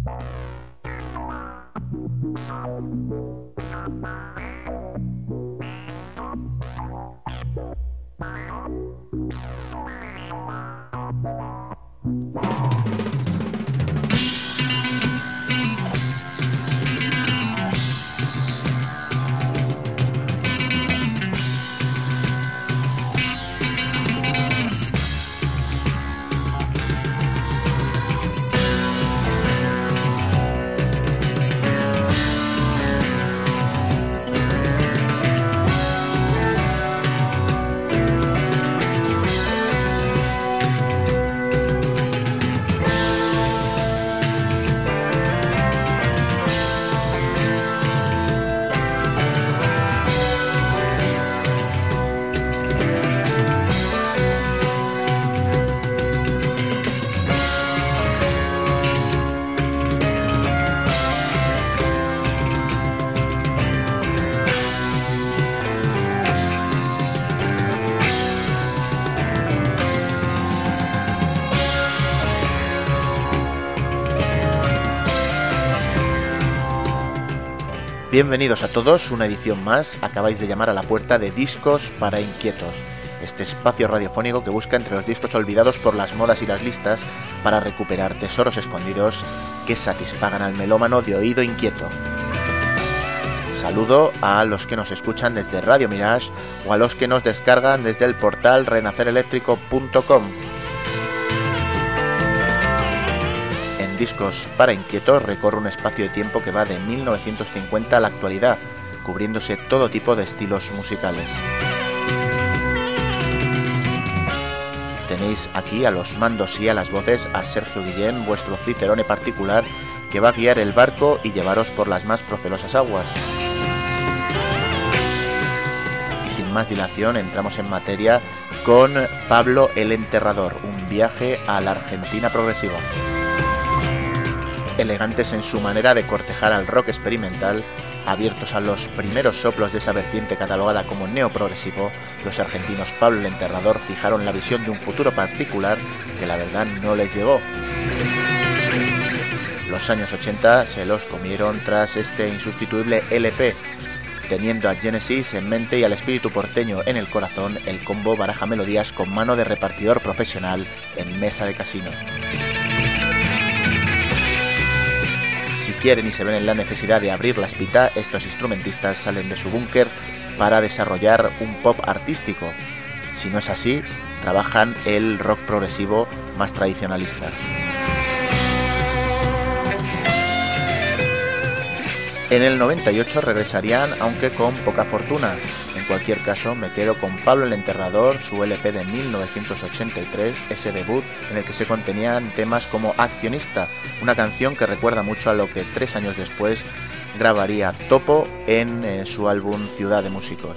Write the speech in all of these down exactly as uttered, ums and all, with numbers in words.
Bienvenidos a todos, una edición más. Acabáis de llamar a la puerta de Discos para Inquietos, este espacio radiofónico que busca entre los discos olvidados por las modas y las listas para recuperar tesoros escondidos que satisfagan al melómano de oído inquieto. Saludo a los que nos escuchan desde Radio Mirage o a los que nos descargan desde el portal renacer eléctrico punto com. Discos para Inquietos recorre un espacio de tiempo que va de mil novecientos cincuenta a la actualidad, cubriéndose todo tipo de estilos musicales. Tenéis aquí a los mandos y a las voces a Sergio Guillén, vuestro cicerone particular, que va a guiar el barco y llevaros por las más procelosas aguas. Y sin más dilación entramos en materia con Pablo el Enterrador, un viaje a la Argentina progresiva. Elegantes en su manera de cortejar al rock experimental, abiertos a los primeros soplos de esa vertiente catalogada como neoprogresivo, los argentinos Pablo el Enterrador fijaron la visión de un futuro particular que la verdad no les llegó. Los años ochenta se los comieron tras este insustituible L P. Teniendo a Genesis en mente y al espíritu porteño en el corazón, el combo baraja melodías con mano de repartidor profesional en mesa de casino. Si quieren y se ven en la necesidad de abrir la espita, estos instrumentistas salen de su búnker para desarrollar un pop artístico. Si no es así, trabajan el rock progresivo más tradicionalista. En el noventa y ocho regresarían, aunque con poca fortuna. En cualquier caso, me quedo con Pablo el Enterrador, su L P de mil novecientos ochenta y tres, ese debut en el que se contenían temas como Accionista, una canción que recuerda mucho a lo que tres años después grabaría Topo en eh, su álbum Ciudad de Músicos.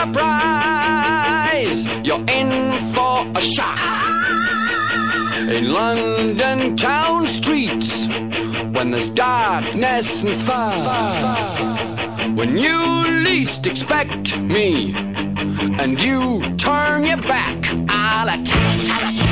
surprise, you're in for a shock. In London town streets, when there's darkness and fog, when you least expect me, and you turn your back, I'll attack.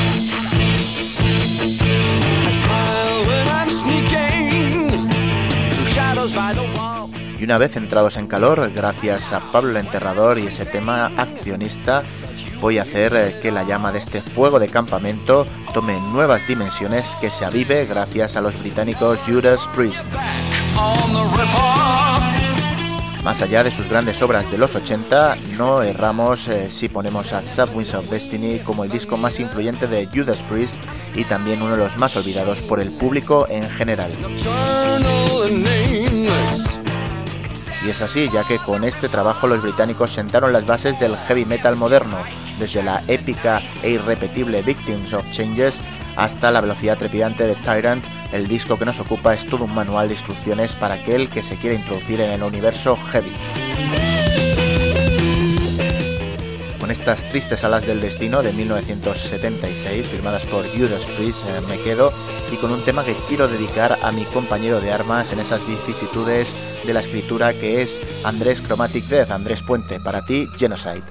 I smile when I'm sneaking through shadows by the wall. Y una vez entrados en calor, gracias a Pablo el Enterrador y ese tema accionista, voy a hacer que la llama de este fuego de campamento tome nuevas dimensiones, que se avive gracias a los británicos Judas Priest. Más allá de sus grandes obras de los ochenta, no erramos eh, si ponemos a Sad Winds of Destiny como el disco más influyente de Judas Priest y también uno de los más olvidados por el público en general. Y es así, ya que con este trabajo los británicos sentaron las bases del heavy metal moderno, desde la épica e irrepetible Victims of Changes hasta la velocidad trepidante de Tyrant. El disco que nos ocupa es todo un manual de instrucciones para aquel que se quiera introducir en el universo heavy. Con estas tristes alas del destino de mil novecientos setenta y seis, firmadas por Judas Priest, eh, me quedo, y con un tema que quiero dedicar a mi compañero de armas en esas vicisitudes de la escritura, que es Andrés Chromatic Death. Andrés Puente, para ti, Genocide.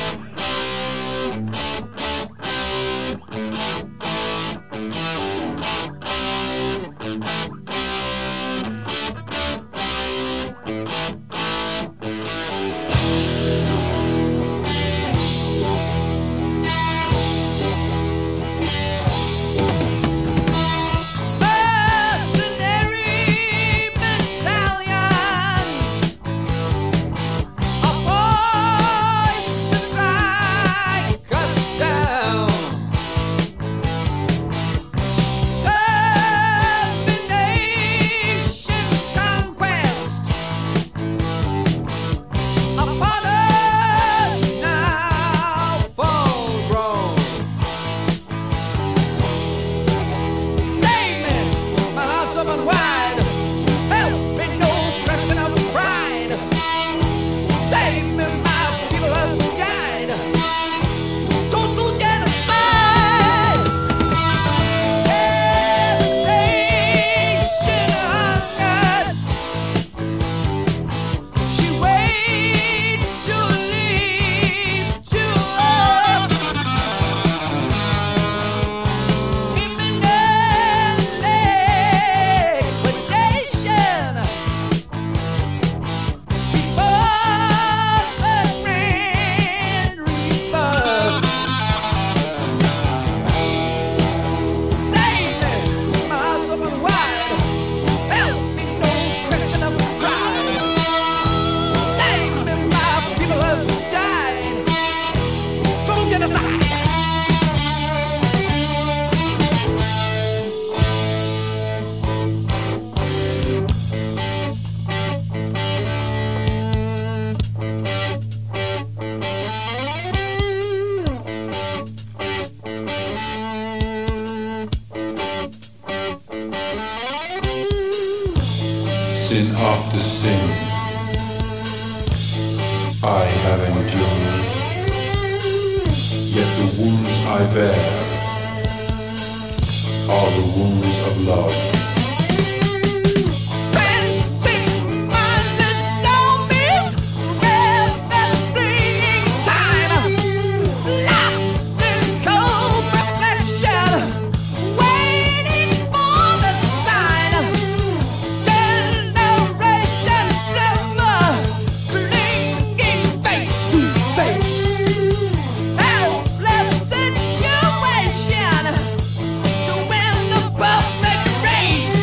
sin after sin I have endured, yet the wounds I bear are the wounds of love. Situation to win the perfect race.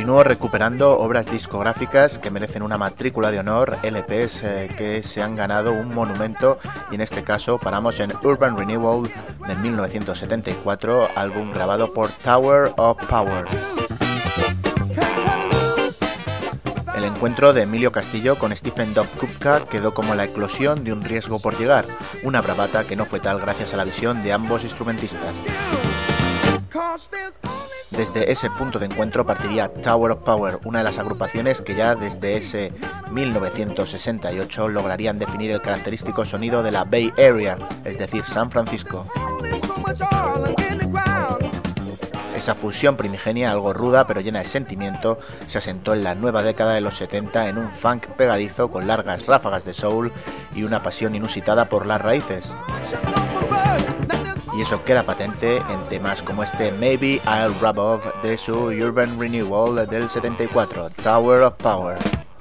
Continúo recuperando obras discográficas que merecen una matrícula de honor, L Pes eh, que se han ganado un monumento, y en este caso paramos en Urban Renewal de mil novecientos setenta y cuatro, álbum grabado por Tower of Power. El encuentro de Emilio Castillo con Stephen Dub Kupka quedó como la eclosión de un riesgo por llegar, una bravata que no fue tal gracias a la visión de ambos instrumentistas. Desde ese punto de encuentro partiría Tower of Power, una de las agrupaciones que ya desde ese mil novecientos sesenta y ocho lograrían definir el característico sonido de la Bay Area, es decir, San Francisco. Esa fusión primigenia, algo ruda pero llena de sentimiento, se asentó en la nueva década de los setenta en un funk pegadizo con largas ráfagas de soul y una pasión inusitada por las raíces. Y eso queda patente en temas como este Maybe I'll Rub Off de su Urban Renewal del setenta y cuatro, Tower of Power.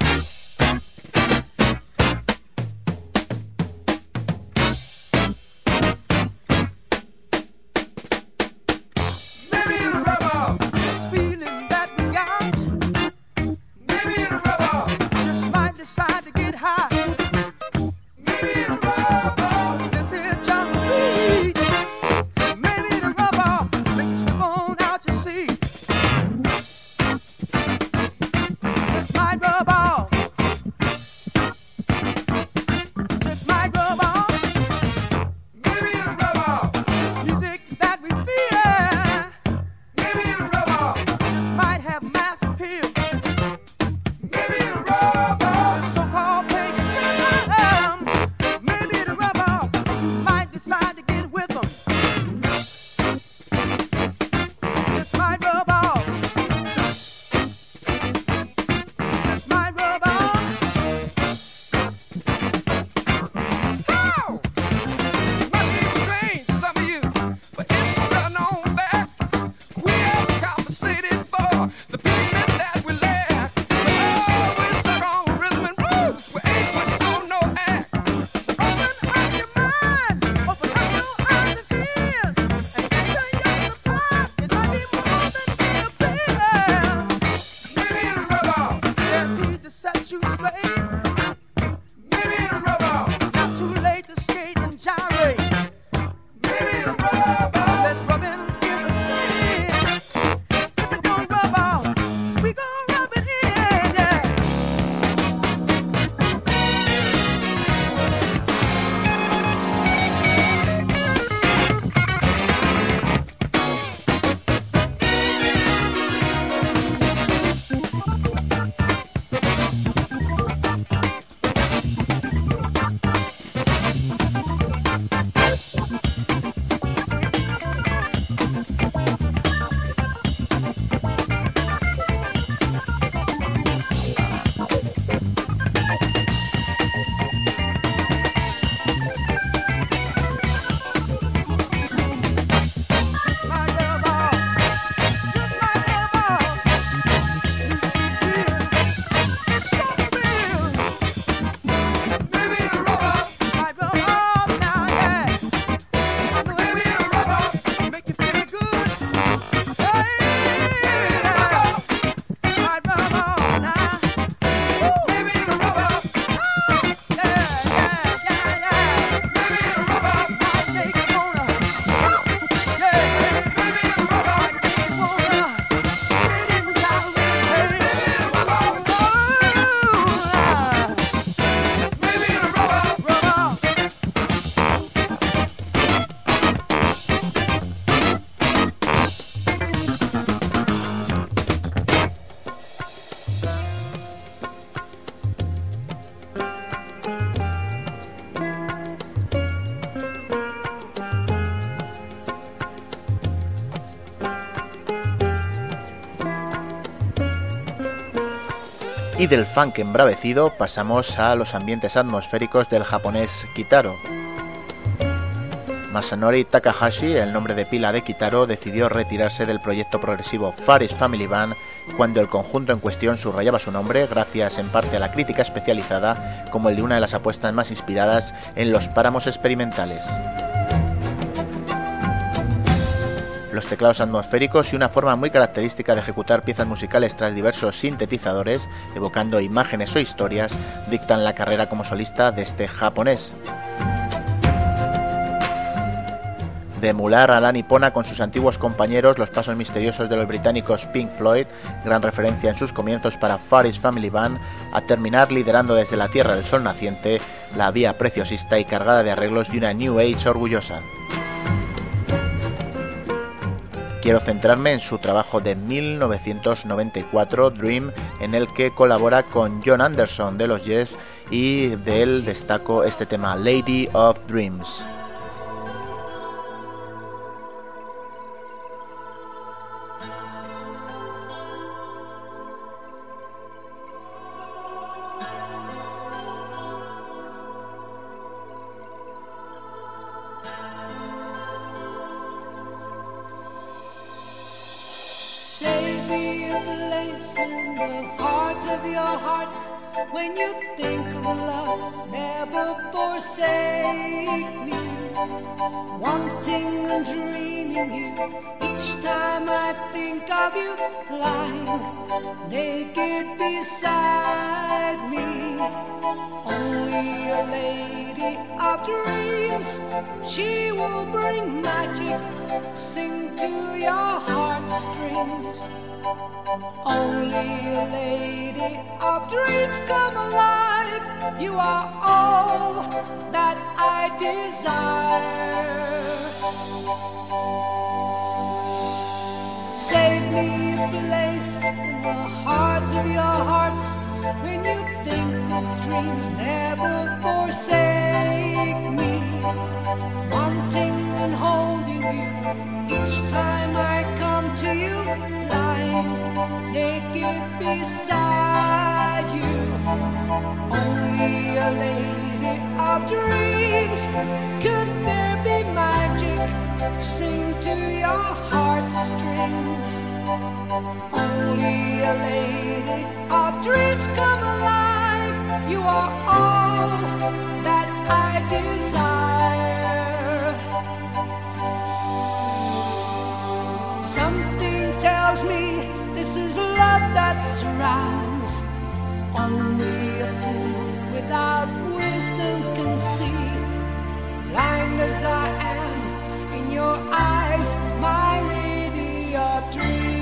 Y del funk embravecido pasamos a los ambientes atmosféricos del japonés Kitaro. Masanori Takahashi, el nombre de pila de Kitaro, decidió retirarse del proyecto progresivo Faris Family Band cuando el conjunto en cuestión subrayaba su nombre, gracias en parte a la crítica especializada, como el de una de las apuestas más inspiradas en los páramos experimentales. Los teclados atmosféricos y una forma muy característica de ejecutar piezas musicales tras diversos sintetizadores, evocando imágenes o historias, dictan la carrera como solista de este japonés. De emular a la nipona con sus antiguos compañeros, los pasos misteriosos de los británicos Pink Floyd, gran referencia en sus comienzos para Far East Family Band, a terminar liderando desde la Tierra del Sol naciente la vía preciosista y cargada de arreglos de una New Age orgullosa. Quiero centrarme en su trabajo de mil novecientos noventa y cuatro, Dream, en el que colabora con John Anderson de los Yes, y de él destaco este tema, Lady of Dreams. Save me a place in the heart of your hearts. When you think of love, never forsake me. Wanting and dreaming you, each time I think of you, lying naked beside me. Only a lady of dreams, she will bring magic to sing to your heartstrings. Only a lady of dreams come alive. You are all that I desire. Save me a place in the heart of your hearts. When you think of dreams, never forsake me. Wanting and holding you, each time I come to you, lying naked beside you. Only a lady of dreams. Could there be magic to sing to your heartstrings? Only a lady of dreams come alive. You are all that I desire. Something tells me this is love that surrounds. Only a fool without wisdom can see. Blind as I am in your eyes, my lady of dreams.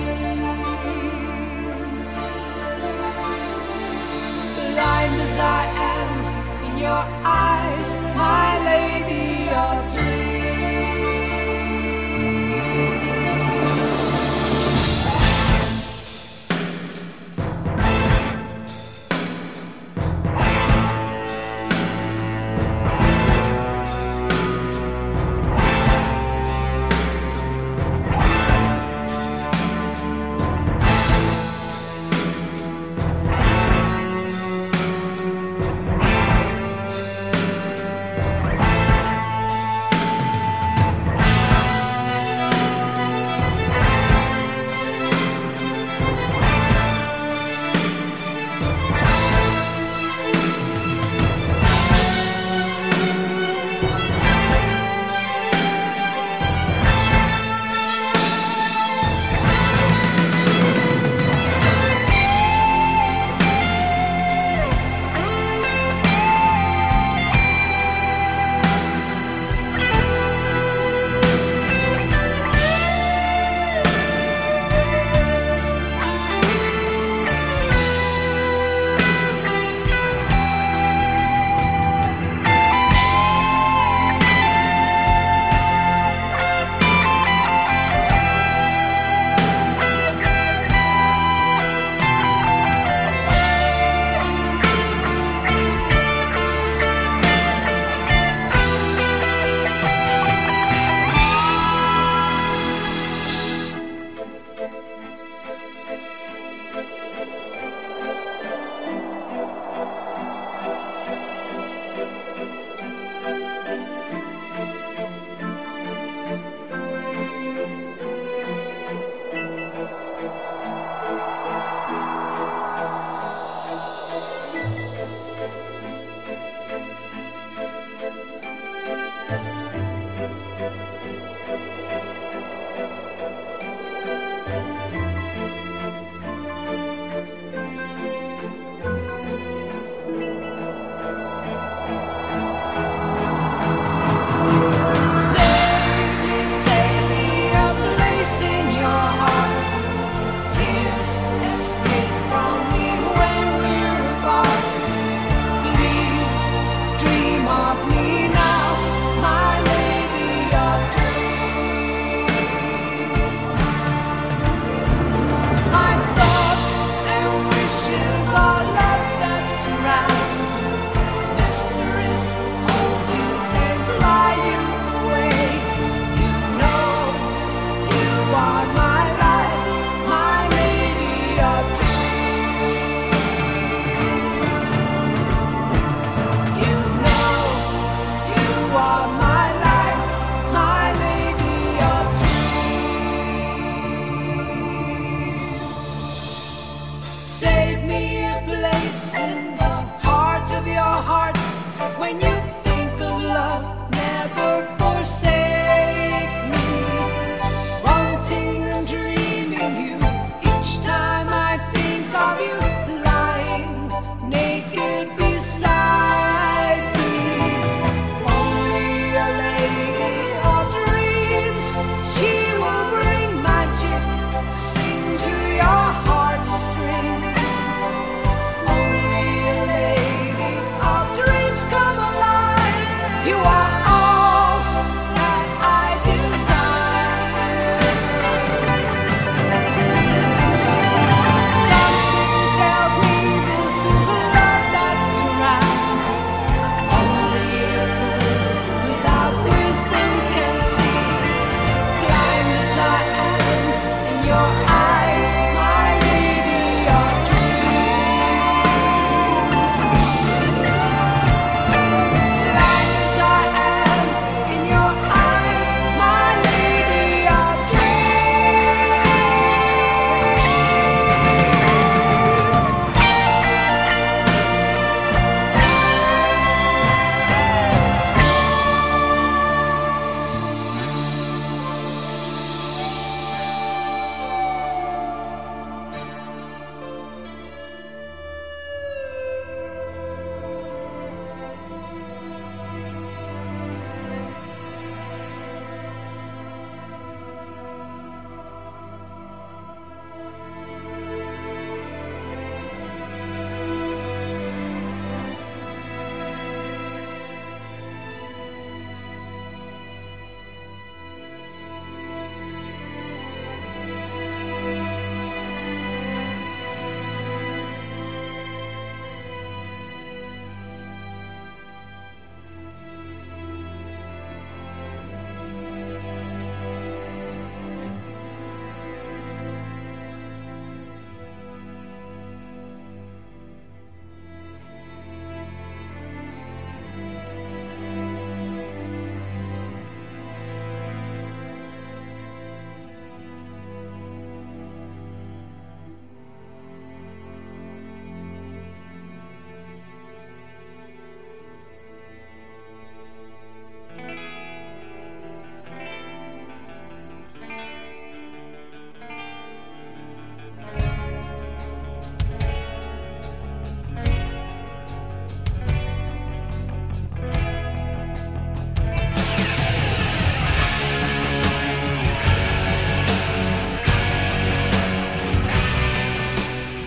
Blind as I am in your eyes, my lady of dreams.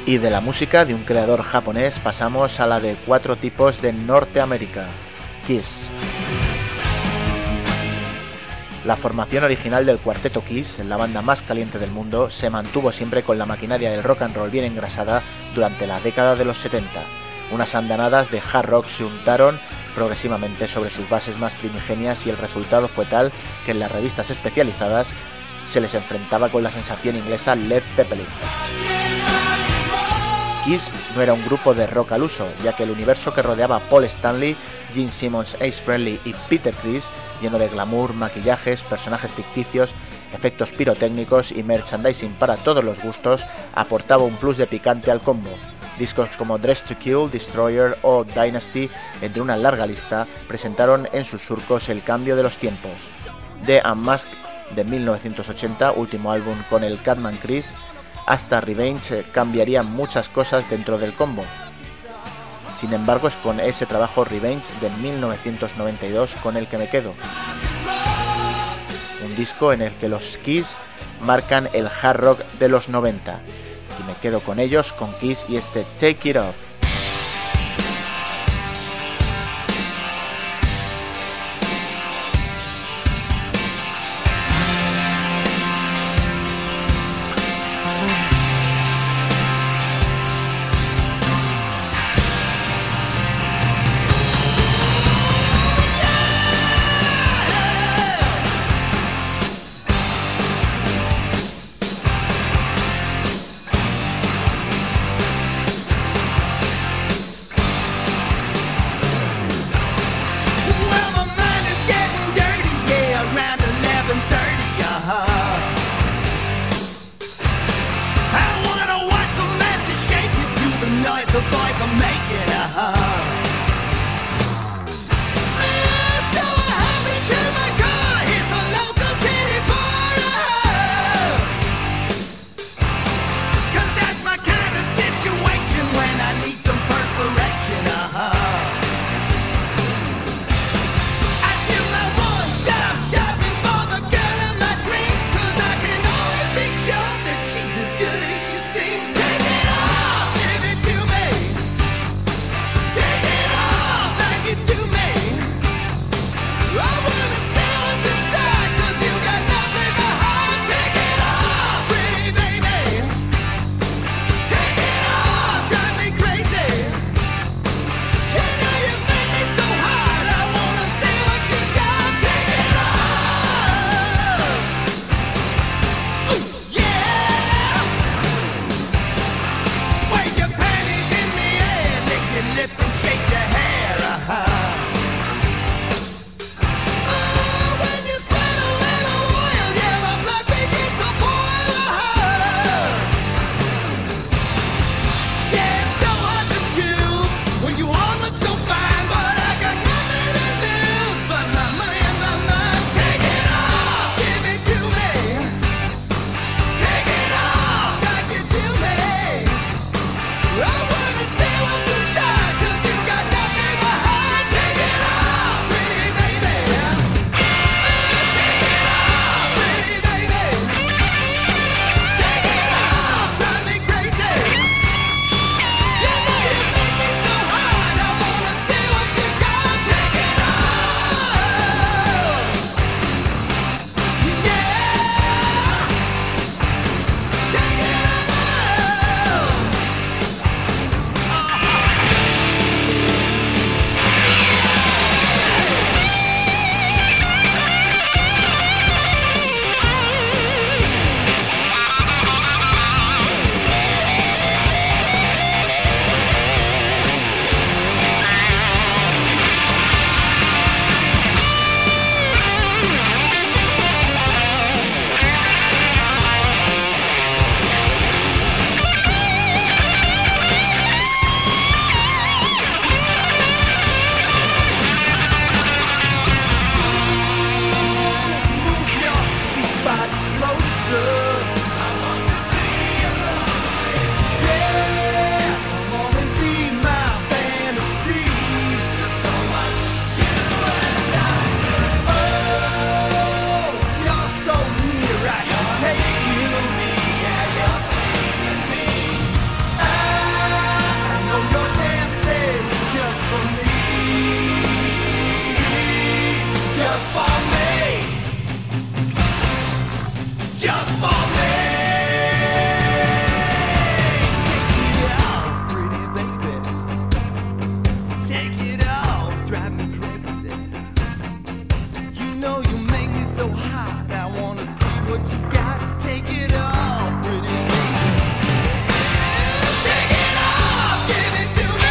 Y de la música de un creador japonés pasamos a la de cuatro tipos de Norteamérica, Kiss. La formación original del cuarteto Kiss, la banda más caliente del mundo, se mantuvo siempre con la maquinaria del rock and roll bien engrasada durante la década de los setenta. Unas andanadas de hard rock se untaron progresivamente sobre sus bases más primigenias y el resultado fue tal que en las revistas especializadas se les enfrentaba con la sensación inglesa Led Zeppelin. Kiss no era un grupo de rock al uso, ya que el universo que rodeaba a Paul Stanley, Gene Simmons, Ace Frehley y Peter Criss, lleno de glamour, maquillajes, personajes ficticios, efectos pirotécnicos y merchandising para todos los gustos, aportaba un plus de picante al combo. Discos como Dress to Kill, Destroyer o Dynasty, entre una larga lista, presentaron en sus surcos el cambio de los tiempos. The Unmasked de mil novecientos ochenta, último álbum con el Catman Criss, hasta Revenge cambiarían muchas cosas dentro del combo. Sin embargo, es con ese trabajo Revenge de mil novecientos noventa y dos con el que me quedo. Un disco en el que los Kiss marcan el hard rock de los noventa. Y me quedo con ellos, con Kiss y este Take It Off. just for me. Take it off, pretty baby. Take it off, drive me crazy. You know you make me so hot, I wanna see what you got. Take it off, pretty baby. Take it off, give it to me.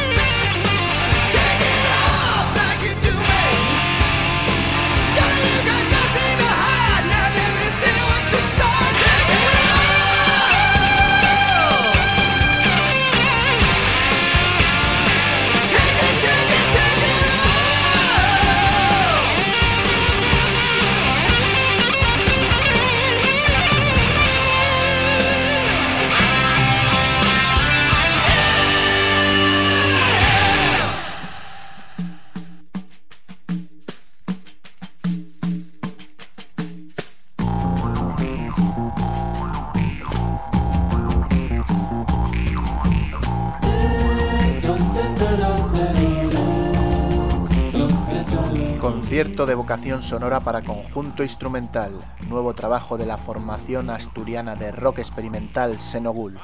Take it off, like you do me. Girl, you got nothing to hide. Now let me see what's inside. Take it off. Take it, take it, take it off. Concierto de vocación sonora para conjunto instrumental, nuevo trabajo de la formación asturiana de rock experimental Xenogul.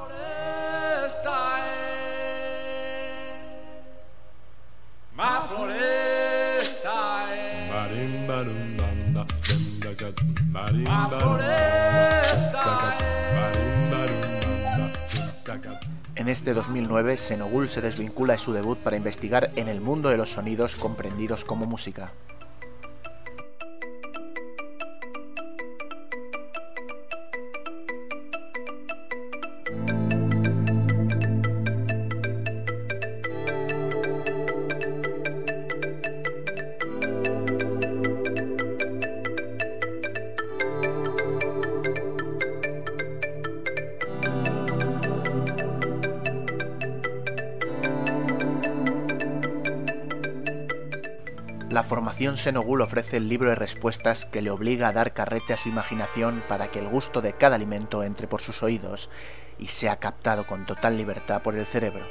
En este dos mil nueve, Xenogul se desvincula de su debut para investigar en el mundo de los sonidos comprendidos como música. La formación Xenogul ofrece el libro de respuestas que le obliga a dar carrete a su imaginación para que el gusto de cada alimento entre por sus oídos y sea captado con total libertad por el cerebro.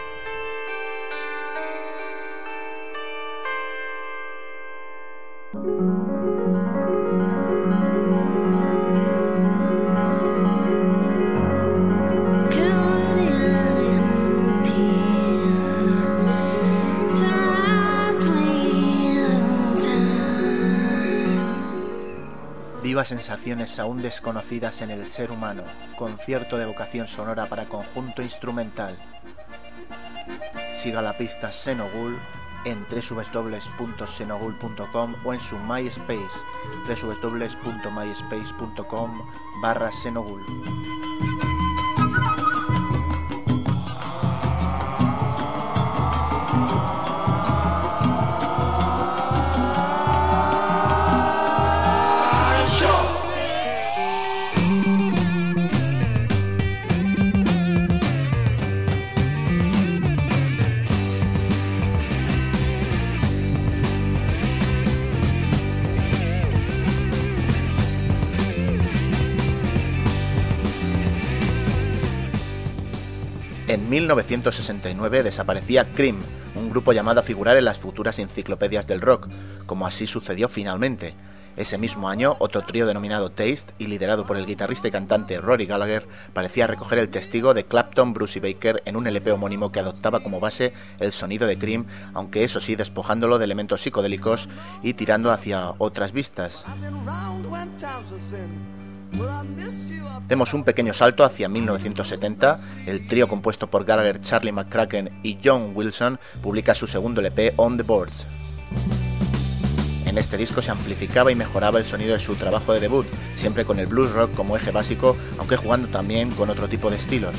Vivas sensaciones aún desconocidas en el ser humano. Concierto de vocación sonora para conjunto instrumental. Siga la pista Xenogul en doble u doble u doble u punto xenogul punto com o en su MySpace doble u doble u doble u punto myspace punto com barra Xenogul. En mil novecientos sesenta y nueve desaparecía Cream, un grupo llamado a figurar en las futuras enciclopedias del rock, como así sucedió finalmente. Ese mismo año, otro trío denominado Taste, y liderado por el guitarrista y cantante Rory Gallagher, parecía recoger el testigo de Clapton, Bruce y Baker en un L P homónimo que adoptaba como base el sonido de Cream, aunque eso sí despojándolo de elementos psicodélicos y tirando hacia otras vistas. Demos un pequeño salto hacia mil novecientos setenta, el trío compuesto por Gallagher, Charlie McCracken y John Wilson publica su segundo L P On the Boards. En este disco se amplificaba y mejoraba el sonido de su trabajo de debut, siempre con el blues rock como eje básico, aunque jugando también con otro tipo de estilos.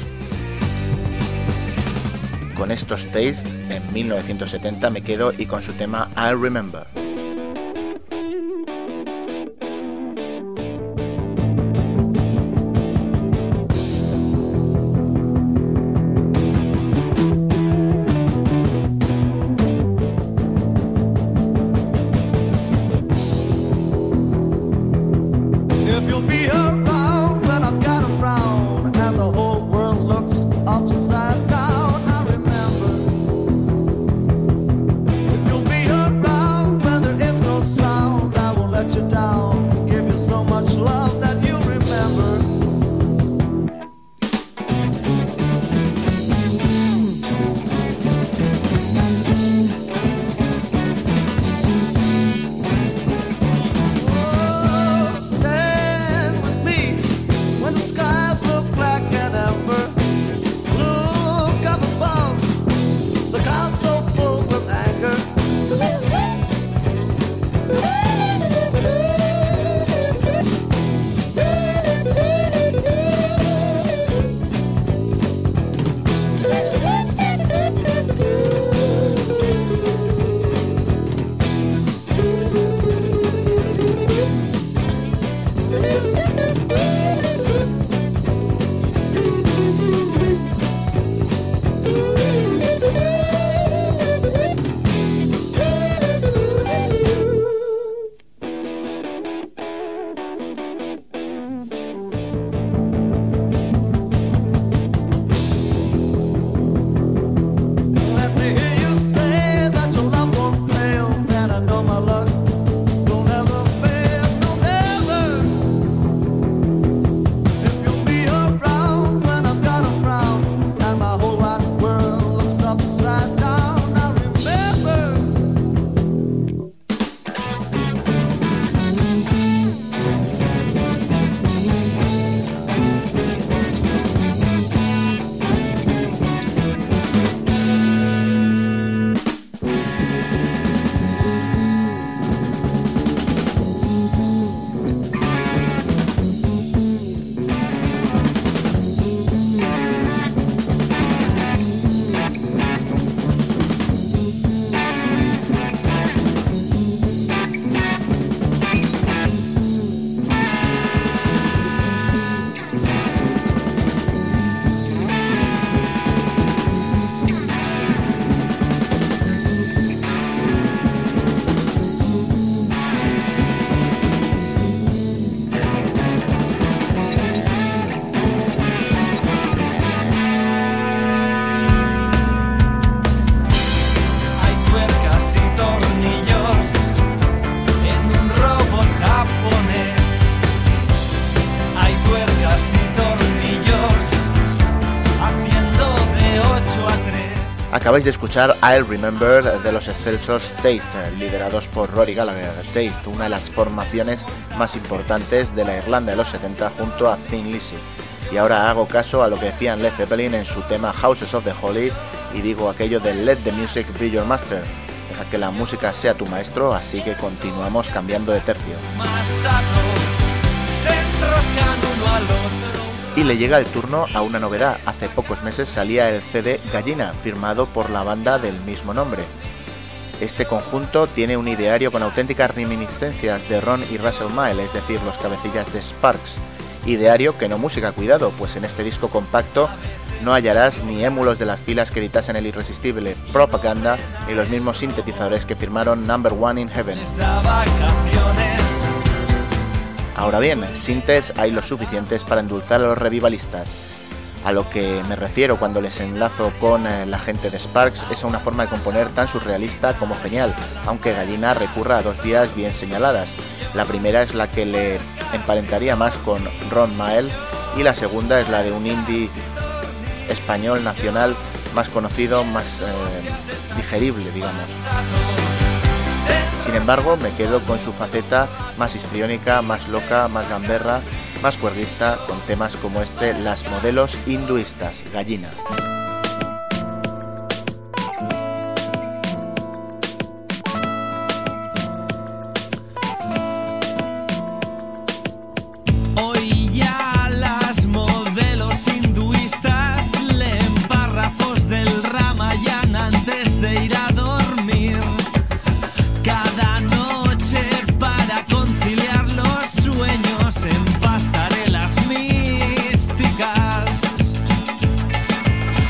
Con estos Taste, en mil novecientos setenta me quedo y con su tema I'll Remember. So much love that you Acabáis de escuchar I'll Remember de los excelsos Taste, liderados por Rory Gallagher. Taste, una de las formaciones más importantes de la Irlanda de los setenta junto a Thin Lizzy. Y ahora hago caso a lo que decían Led Zeppelin en su tema Houses of the Holy y digo aquello de Let the music be your master. Deja que la música sea tu maestro, así que continuamos cambiando de tercio. Y le llega el turno a una novedad. Hace pocos meses salía el C D Gallina, firmado por la banda del mismo nombre. Este conjunto tiene un ideario con auténticas reminiscencias de Ron y Russell Mile, es decir, los cabecillas de Sparks. Ideario que no música, cuidado, pues en este disco compacto no hallarás ni émulos de las filas que editasen el irresistible Propaganda ni los mismos sintetizadores que firmaron Number One in Heaven. Ahora bien, sintes hay los suficientes para endulzar a los revivalistas. A lo que me refiero cuando les enlazo con eh, la gente de Sparks es a una forma de componer tan surrealista como genial, aunque Gallina recurra a dos vías bien señaladas. La primera es la que le emparentaría más con Ron Mael y la segunda es la de un indie español nacional más conocido, más eh, digerible, digamos. Sin embargo, me quedo con su faceta más histriónica, más loca, más gamberra, más cuerguista, con temas como este, Las modelos hinduistas, Gallina. Hoy ya las modelos hinduistas leen párrafos del Ramayana antes de ir a dormir. Cada noche para conciliar los sueños en pasarelas místicas.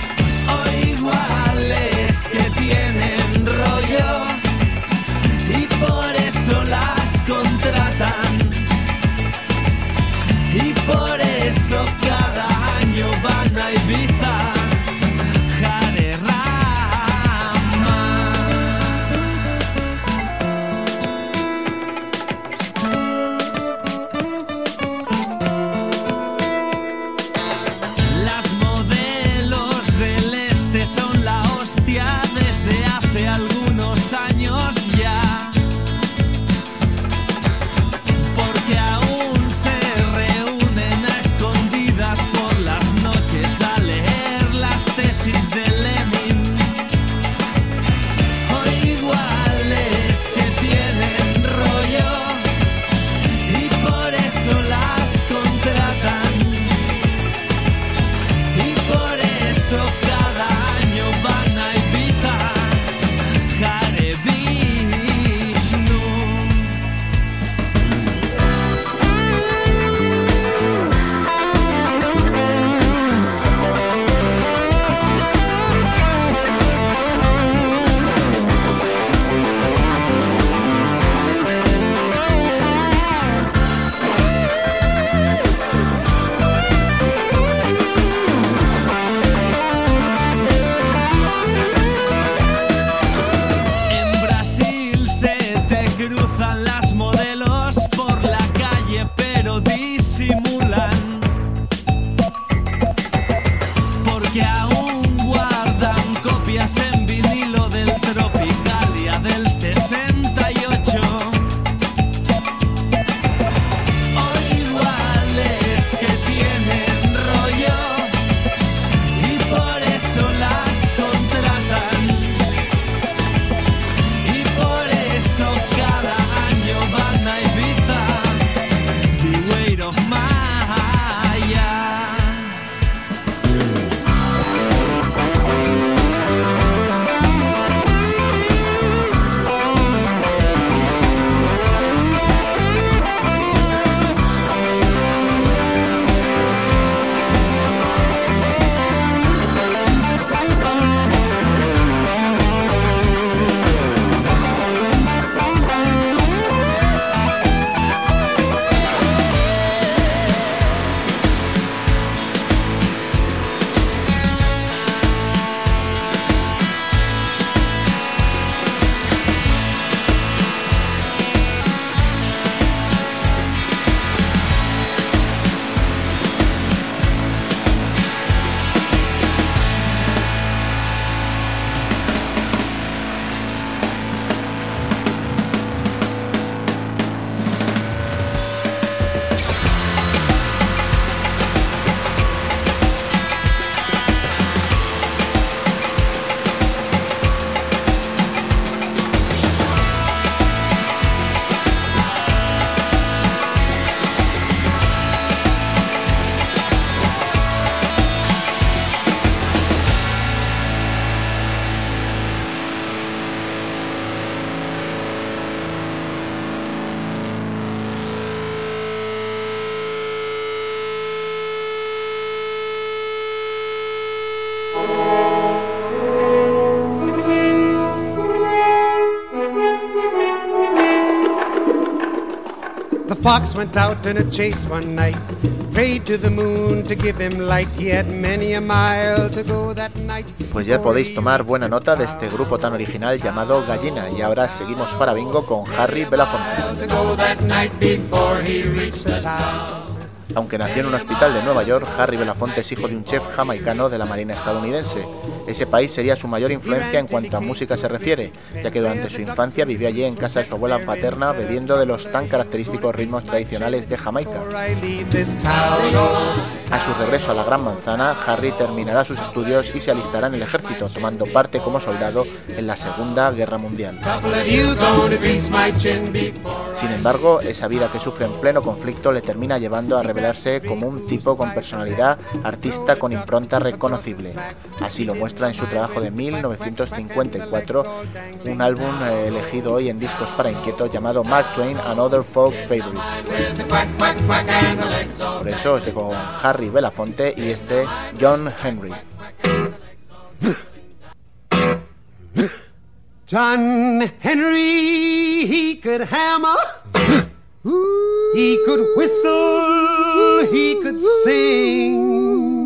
fox went out in a chase one night, prayed to the moon to give him light. He had many a mile to go that night. Pues ya podéis tomar buena nota de este grupo tan original llamado Gallina. Y ahora seguimos para bingo con Harry Belafonte. Aunque nació en un hospital de Nueva York, Harry Belafonte es hijo de un chef jamaicano de la Marina estadounidense. Ese país sería su mayor influencia en cuanto a música se refiere, ya que durante su infancia vivió allí en casa de su abuela paterna bebiendo de los tan característicos ritmos tradicionales de Jamaica. A su regreso a la Gran Manzana, Harry terminará sus estudios y se alistará en el ejército, tomando parte como soldado en la Segunda Guerra Mundial. Sin embargo, esa vida que sufre en pleno conflicto le termina llevando a revelarse como un tipo con personalidad, artista con impronta reconocible. Así lo muestra en su trabajo de mil novecientos cincuenta y cuatro, un álbum eh, elegido hoy en Discos para Inquietos llamado Mark Twain and Other Folk Favorites. Por eso os dejo con Harry Belafonte y este John Henry. John Henry, he could hammer, he could whistle, he could sing.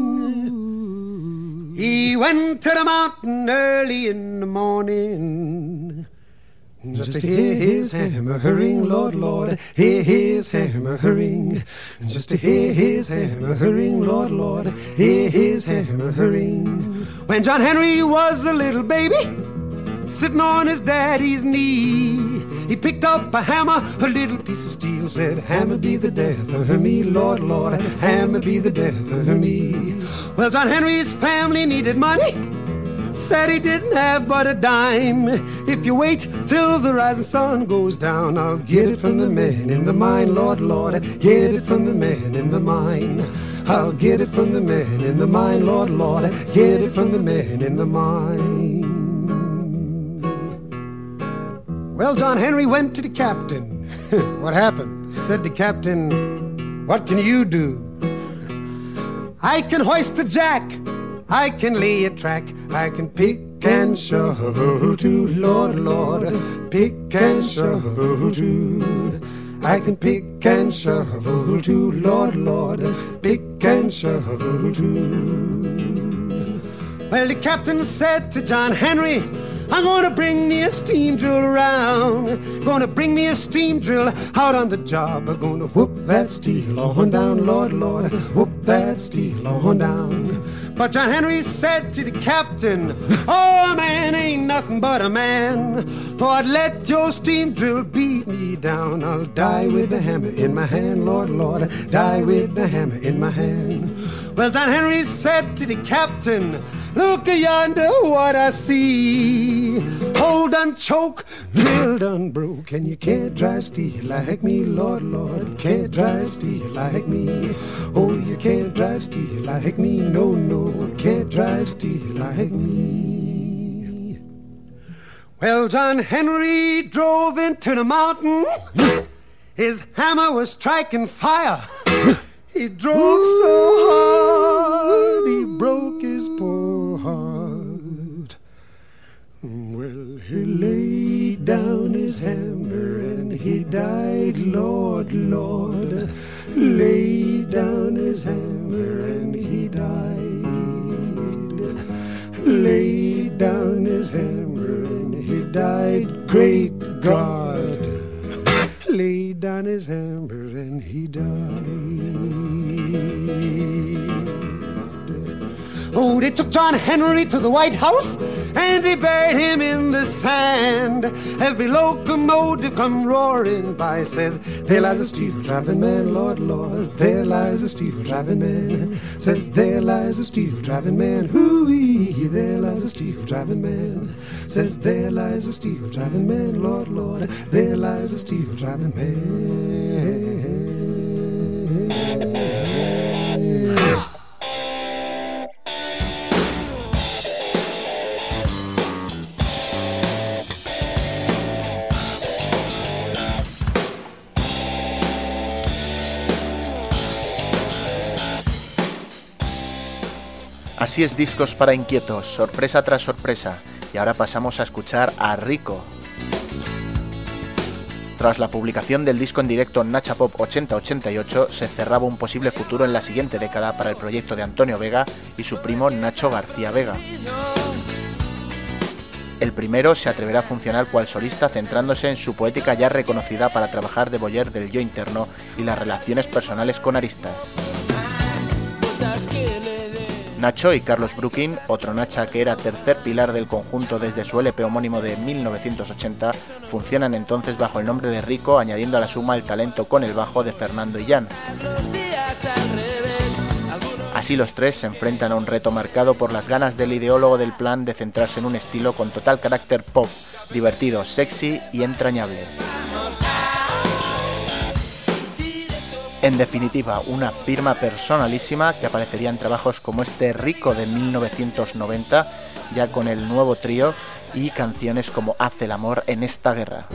He went to the mountain early in the morning just to hear his hammer ring, Lord, Lord, hear his hammer ring. Just to hear his hammer ring, Lord, Lord, hear his hammer ring. When John Henry was a little baby, sitting on his daddy's knee, he picked up a hammer, a little piece of steel, said, hammer be the death of me, Lord, Lord, hammer be the death of me. Well, John Henry's family needed money, said he didn't have but a dime. If you wait till the rising sun goes down, I'll get it from the man in the mine, Lord, Lord, get it from the man in the mine. I'll get it from the man in the mine, Lord, Lord, get it from the man in the mine. Well, John Henry went to the captain. What happened? Said the captain, what can you do? I can hoist a jack, I can lay a track, I can pick and shovel too, Lord, Lord, pick and shovel too. I can pick and shovel too, Lord, Lord, pick and shovel too. Well, the captain said to John Henry, I'm gonna bring me a steam drill around, gonna bring me a steam drill out on the job. I'm gonna whoop that steel on down, Lord, Lord, whoop that steel on down. But John Henry said to the captain, oh, a man ain't nothing but a man. Oh, I'd let your steam drill beat me down. I'll die with the hammer in my hand, Lord, Lord, die with the hammer in my hand. Well, John Henry said to the captain, look yonder what I see. Hold on, choke, drill done broke. And you can't drive steel like me, Lord, Lord, can't drive steel like me. Oh, you can't drive steel like me, no, no, can't drive steel like me. Well, John Henry drove into the mountain. His hammer was striking fire. He drove so hard, he broke his poor heart. Well, he laid down his hammer and he died, Lord, Lord. Laid down his hammer and he died. Laid down his hammer and he died, great God. Laid down his hammer and he died. Oh, they took John Henry to the White House and they buried him in the sand. Every locomotive come roaring by, says, there lies a steel-driving man, Lord, Lord, there lies a steel-driving man. Says, there lies a steel-driving man, hoo-wee, there lies a steel-driving man. Says, there lies a steel-driving man, Lord, Lord, there lies a steel-driving man. Así es, Discos para Inquietos, sorpresa tras sorpresa. Y ahora pasamos a escuchar a Rico. Tras la publicación del disco en directo Nacha Pop ochenta ochenta y ocho, se cerraba un posible futuro en la siguiente década para el proyecto de Antonio Vega y su primo Nacho García Vega. El primero se atreverá a funcionar cual solista, centrándose en su poética ya reconocida para trabajar de boyer del yo interno y las relaciones personales con aristas. Nacho y Carlos Brooking, otro Nacha que era tercer pilar del conjunto desde su L P homónimo de mil novecientos ochenta, funcionan entonces bajo el nombre de Rico, añadiendo a la suma el talento con el bajo de Fernando Illán. Así los tres se enfrentan a un reto marcado por las ganas del ideólogo del plan de centrarse en un estilo con total carácter pop, divertido, sexy y entrañable. En definitiva, una firma personalísima que aparecería en trabajos como este Rico de mil novecientos noventa, ya con el nuevo trío, y canciones como Haz el amor en esta guerra.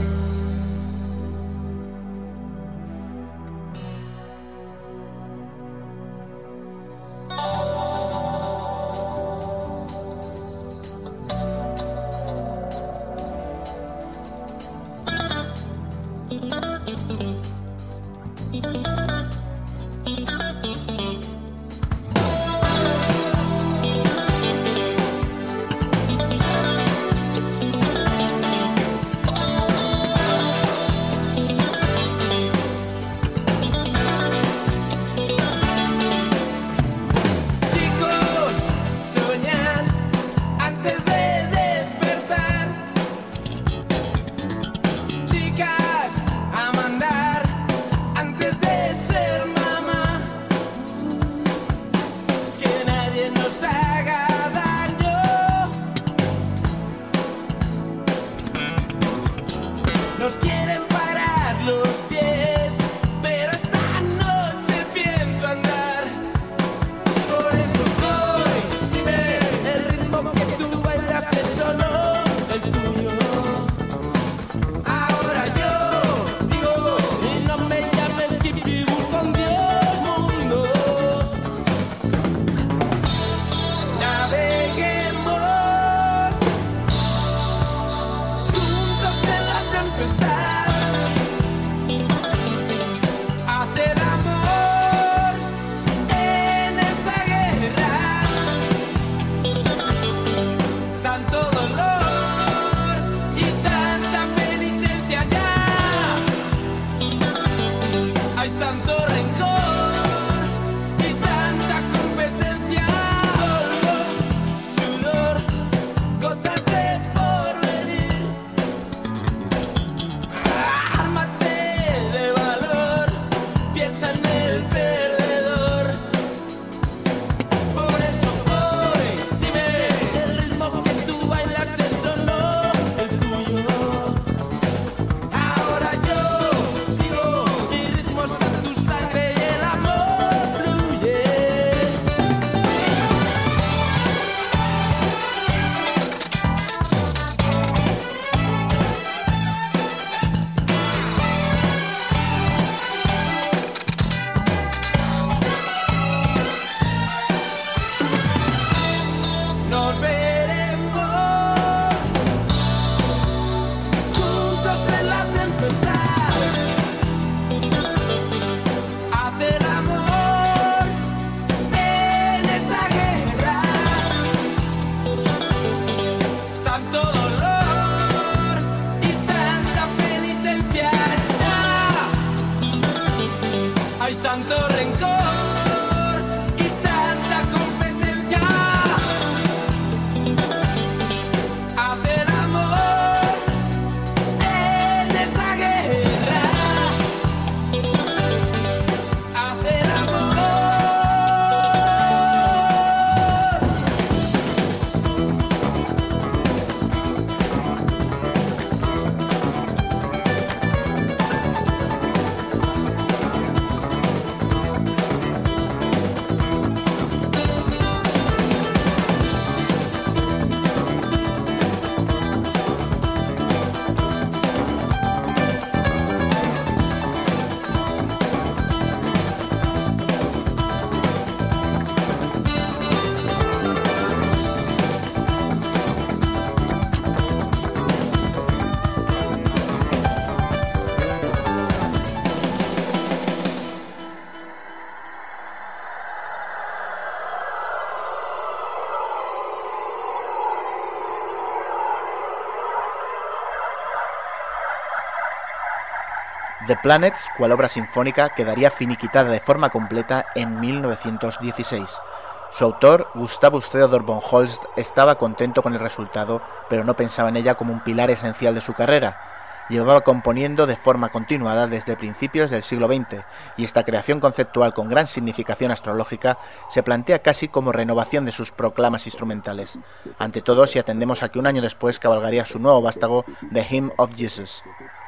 The Planets, cual obra sinfónica, quedaría finiquitada de forma completa en mil novecientos dieciséis. Su autor, Gustavus Theodor von Holst, estaba contento con el resultado, pero no pensaba en ella como un pilar esencial de su carrera. Llevaba componiendo de forma continuada desde principios del siglo veinte, y esta creación conceptual con gran significación astrológica se plantea casi como renovación de sus proclamas instrumentales, ante todo si atendemos a que un año después cabalgaría su nuevo vástago, The Hymn of Jesus.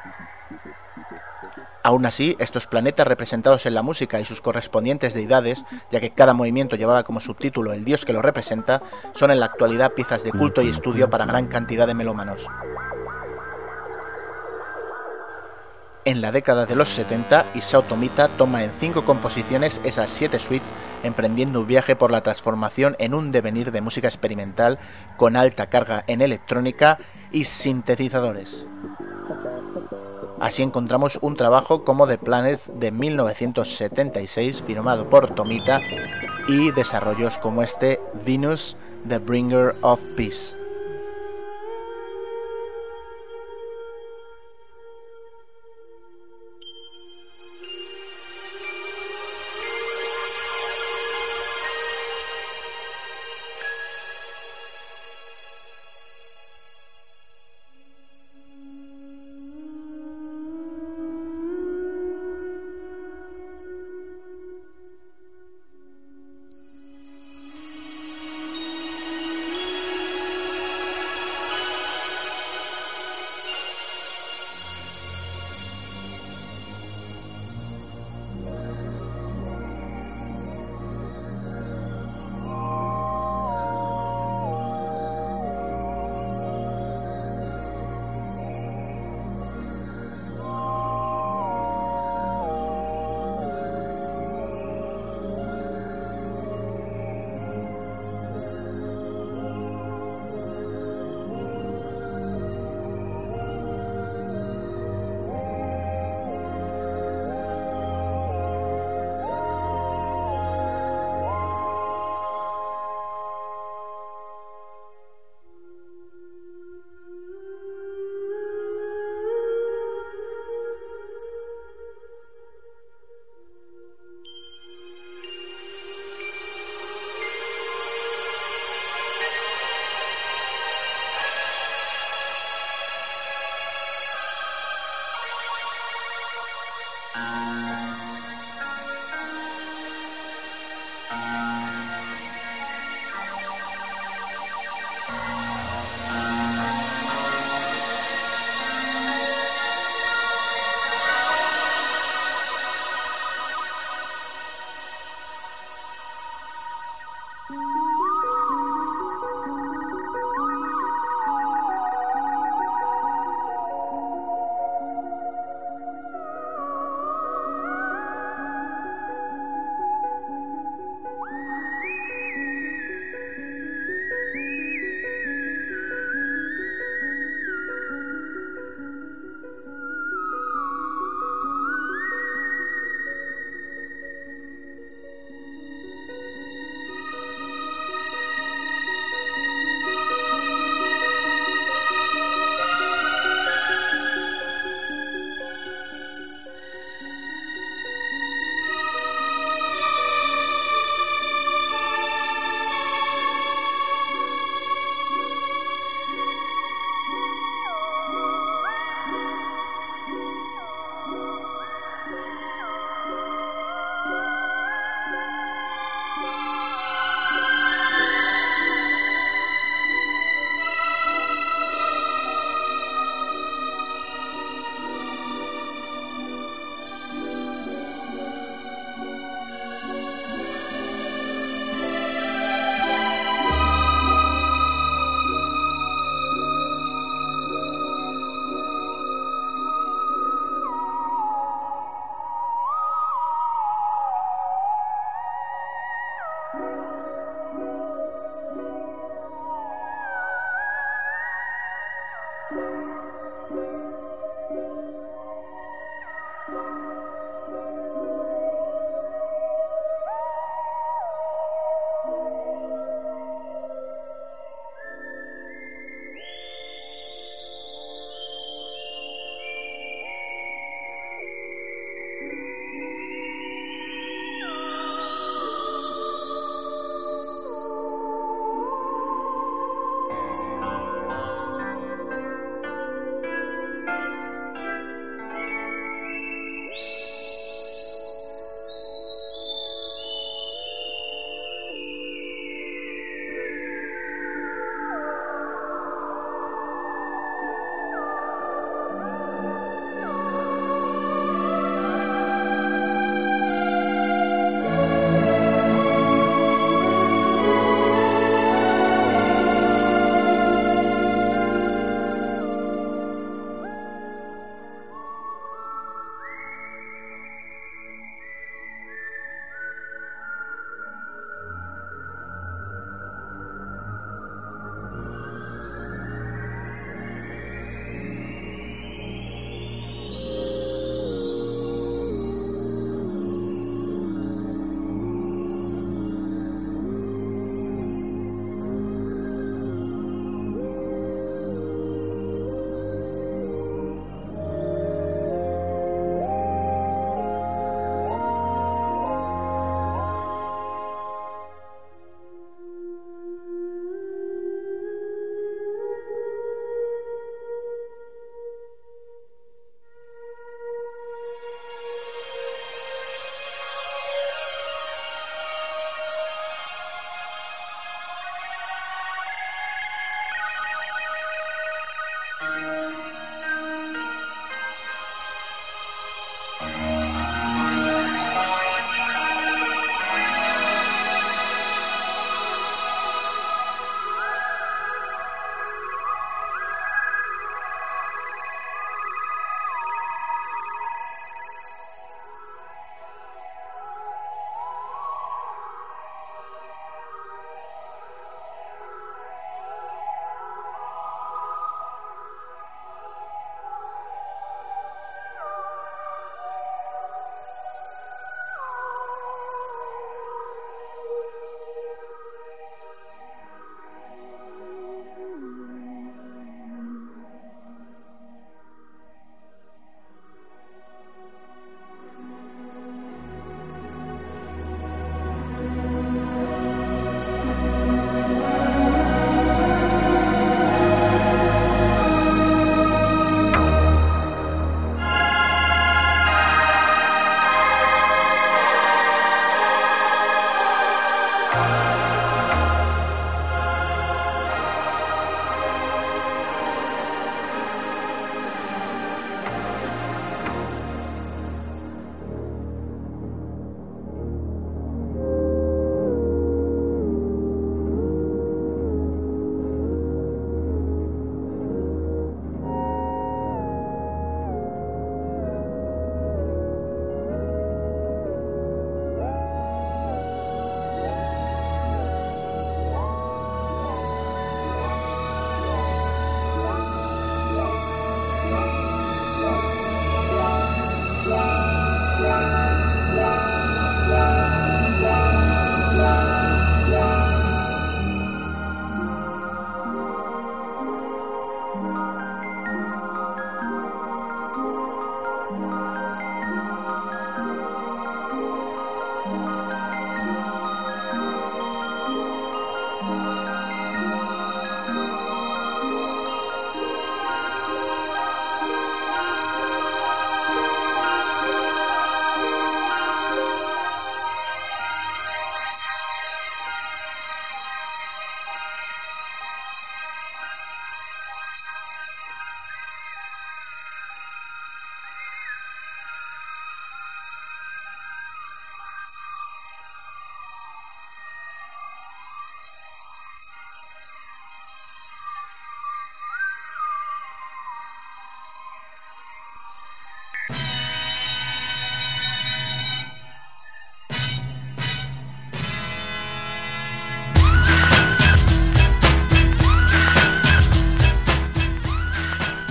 Aún así, estos planetas representados en la música y sus correspondientes deidades, ya que cada movimiento llevaba como subtítulo el dios que lo representa, son en la actualidad piezas de culto y estudio para gran cantidad de melómanos. En la década de los setenta, Isao Tomita toma en cinco composiciones esas siete suites, emprendiendo un viaje por la transformación en un devenir de música experimental con alta carga en electrónica y sintetizadores. Así encontramos un trabajo como The Planets de mil novecientos setenta y seis firmado por Tomita y desarrollos como este Venus, The Bringer of Peace.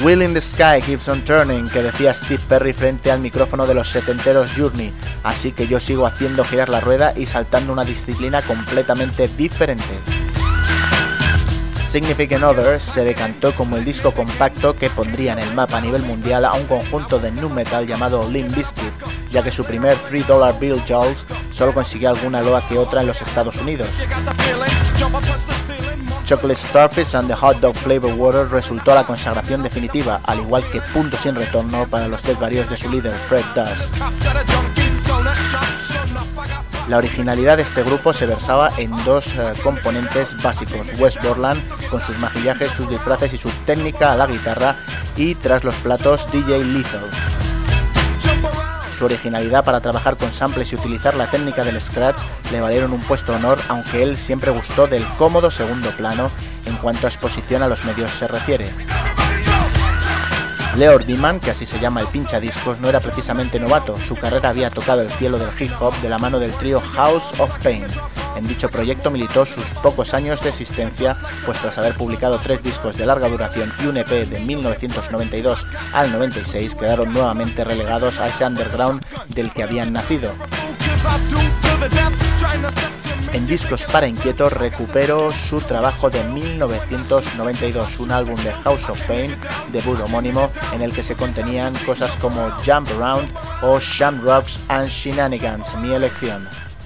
Wheel in the Sky Keeps on Turning, que decía Steve Perry frente al micrófono de los setenteros Journey, así que yo sigo haciendo girar la rueda y saltando una disciplina completamente diferente. Significant Others se decantó como el disco compacto que pondría en el mapa a nivel mundial a un conjunto de nu metal llamado Limp Bizkit, ya que su primer three dollar Bill Jules solo consiguió alguna loa que otra en los Estados Unidos. Chocolate Starfish and the Hot Dog Flavor Water resultó la consagración definitiva, al igual que punto sin retorno para los desvaríos de su líder Fred Durst. La originalidad de este grupo se versaba en dos eh, componentes básicos: Wes Borland con sus maquillajes, sus disfraces y su técnica a la guitarra, y tras los platos D J Lethal. Su originalidad para trabajar con samples y utilizar la técnica del scratch le valieron un puesto de honor, aunque él siempre gustó del cómodo segundo plano en cuanto a exposición a los medios se refiere. Leor Diman, que así se llama el pinchadiscos, no era precisamente novato. Su carrera había tocado el cielo del hip hop de la mano del trío House of Pain. En dicho proyecto militó sus pocos años de existencia, pues tras haber publicado tres discos de larga duración y un E P de mil novecientos noventa y dos al noventa y seis, quedaron nuevamente relegados a ese underground del que habían nacido. En Discos para Inquietos recupero su trabajo de mil novecientos noventa y dos, un álbum de House of Pain, debut homónimo, en el que se contenían cosas como Jump Around o Shamrocks and Shenanigans, mi elección.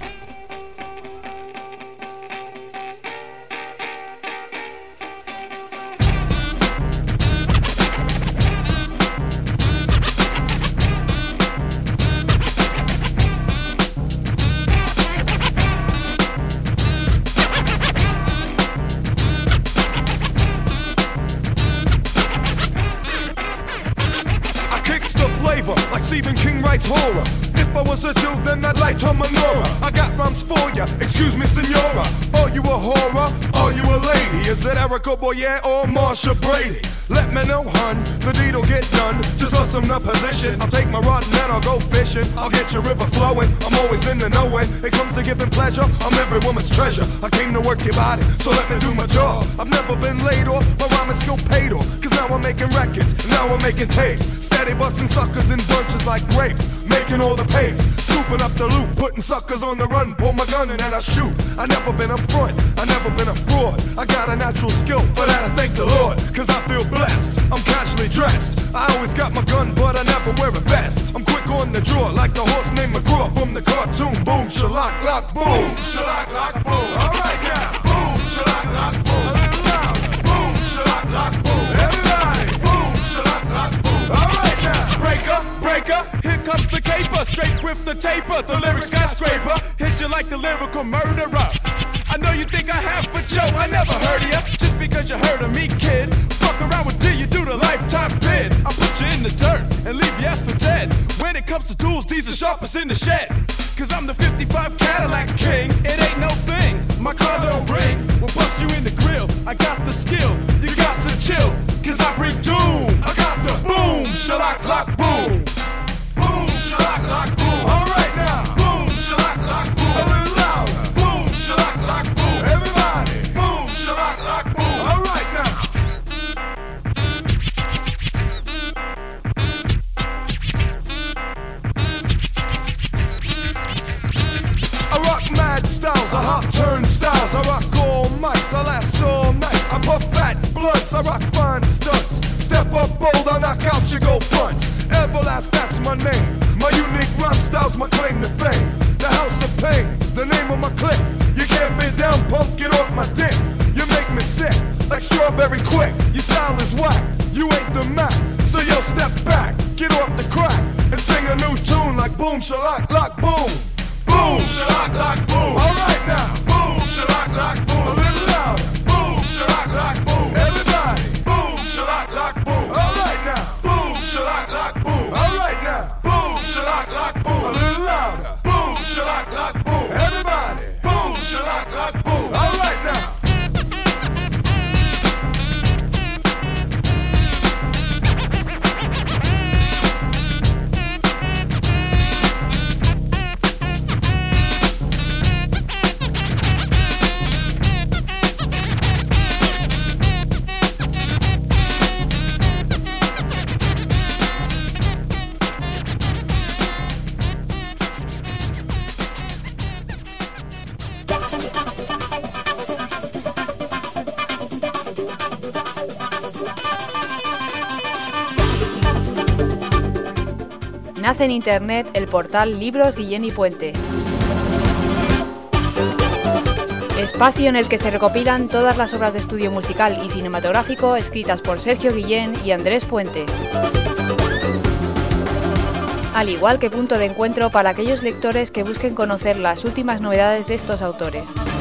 Horror. If I was a Jew, then I'd light a menorah. I got rhymes for ya, excuse me, senora. Are you a horror? Are you a lady? Is it Erica Boyer or Marsha Brady? Let me know, hun, the deed'll get done. Just awesome the position. I'll take my rod and then I'll go fishing. I'll get your river flowing. I'm always in the know when it comes to giving pleasure. I'm every woman's treasure. I came to work your body, so let me do my job. I've never been laid off, my rhyming skill paid off. Cause now I'm making records, now I'm making tapes. Steady busting suckers in bunches like grapes. Making all the papes, scooping up the loot, putting suckers on the run, pull my gun and then I shoot. I never been a front, I never been a fraud. I got a natural skill, for that I thank the Lord. Cause I feel blessed, I'm casually dressed. I always got my gun, but I never wear a vest. I'm quick on the draw, like the horse named McGraw from the cartoon. Boom, shellac, lock, boom, shellac, lock, boom. Alright now, boom, shellac, lock, boom. A little loud, boom, shellac, lock, boom. Everybody, boom, shellac, lock, boom. Alright now, breaker, breaker, here comes the caper, straight with the taper, the lyric skyscraper, hit you like the lyrical murderer. I know you think I have, but yo, I never heard of ya. Just because you heard of me, kid. Fuck around with D, you do the lifetime bid. I'll put you in the dirt and leave you ass for dead. When it comes to tools, these are sharpest in the shed. Cause I'm the fifty-five Cadillac king, it ain't no thing. My car don't ring, we'll bust you in the grill. I got the skill, you got to chill. Cause I bring doom, I got the boom, shellac, lock, boom. Boom, shellac, lock, boom. Alright now, boom, shellac, lock, boom. A little louder, boom, shellac, lock, boom. Everybody, boom, shellac, lock, boom. Alright now. I rock mad styles, I hot turnstiles. I rock all mics, I last all night. I puff fat blunts, I rock fine stunts. Step up bold, I knock out your gold fronts. Everlast, that's my name. My unique rhyme style's my claim to fame. The House of Pain's the name of my clique. You can't be down, punk, get off my dick. You make me sick, like strawberry quick. Your style is whack, you ain't the Mac. So yo, step back, get off the crack, and sing a new tune like boom, shellac, lock, boom. Boom, shellac, lock, boom. Alright now, boom, shellac, lock, boom. A little louder, boom, shellac, lock, boom. Everybody, boom, shellac, lock, boom. Alright now, boom, shellac, lock, boom. Alright now, boom, shellac, lock, boom. A little louder, boom, shellac, lock, boom. Everybody, boom, shellac, lock, boom. Alright now. nace en internet el portal Libros Guillén y Puente. Espacio en el que se recopilan todas las obras de estudio musical y cinematográfico escritas por Sergio Guillén y Andrés Puente. Al igual que punto de encuentro para aquellos lectores que busquen conocer las últimas novedades de estos autores.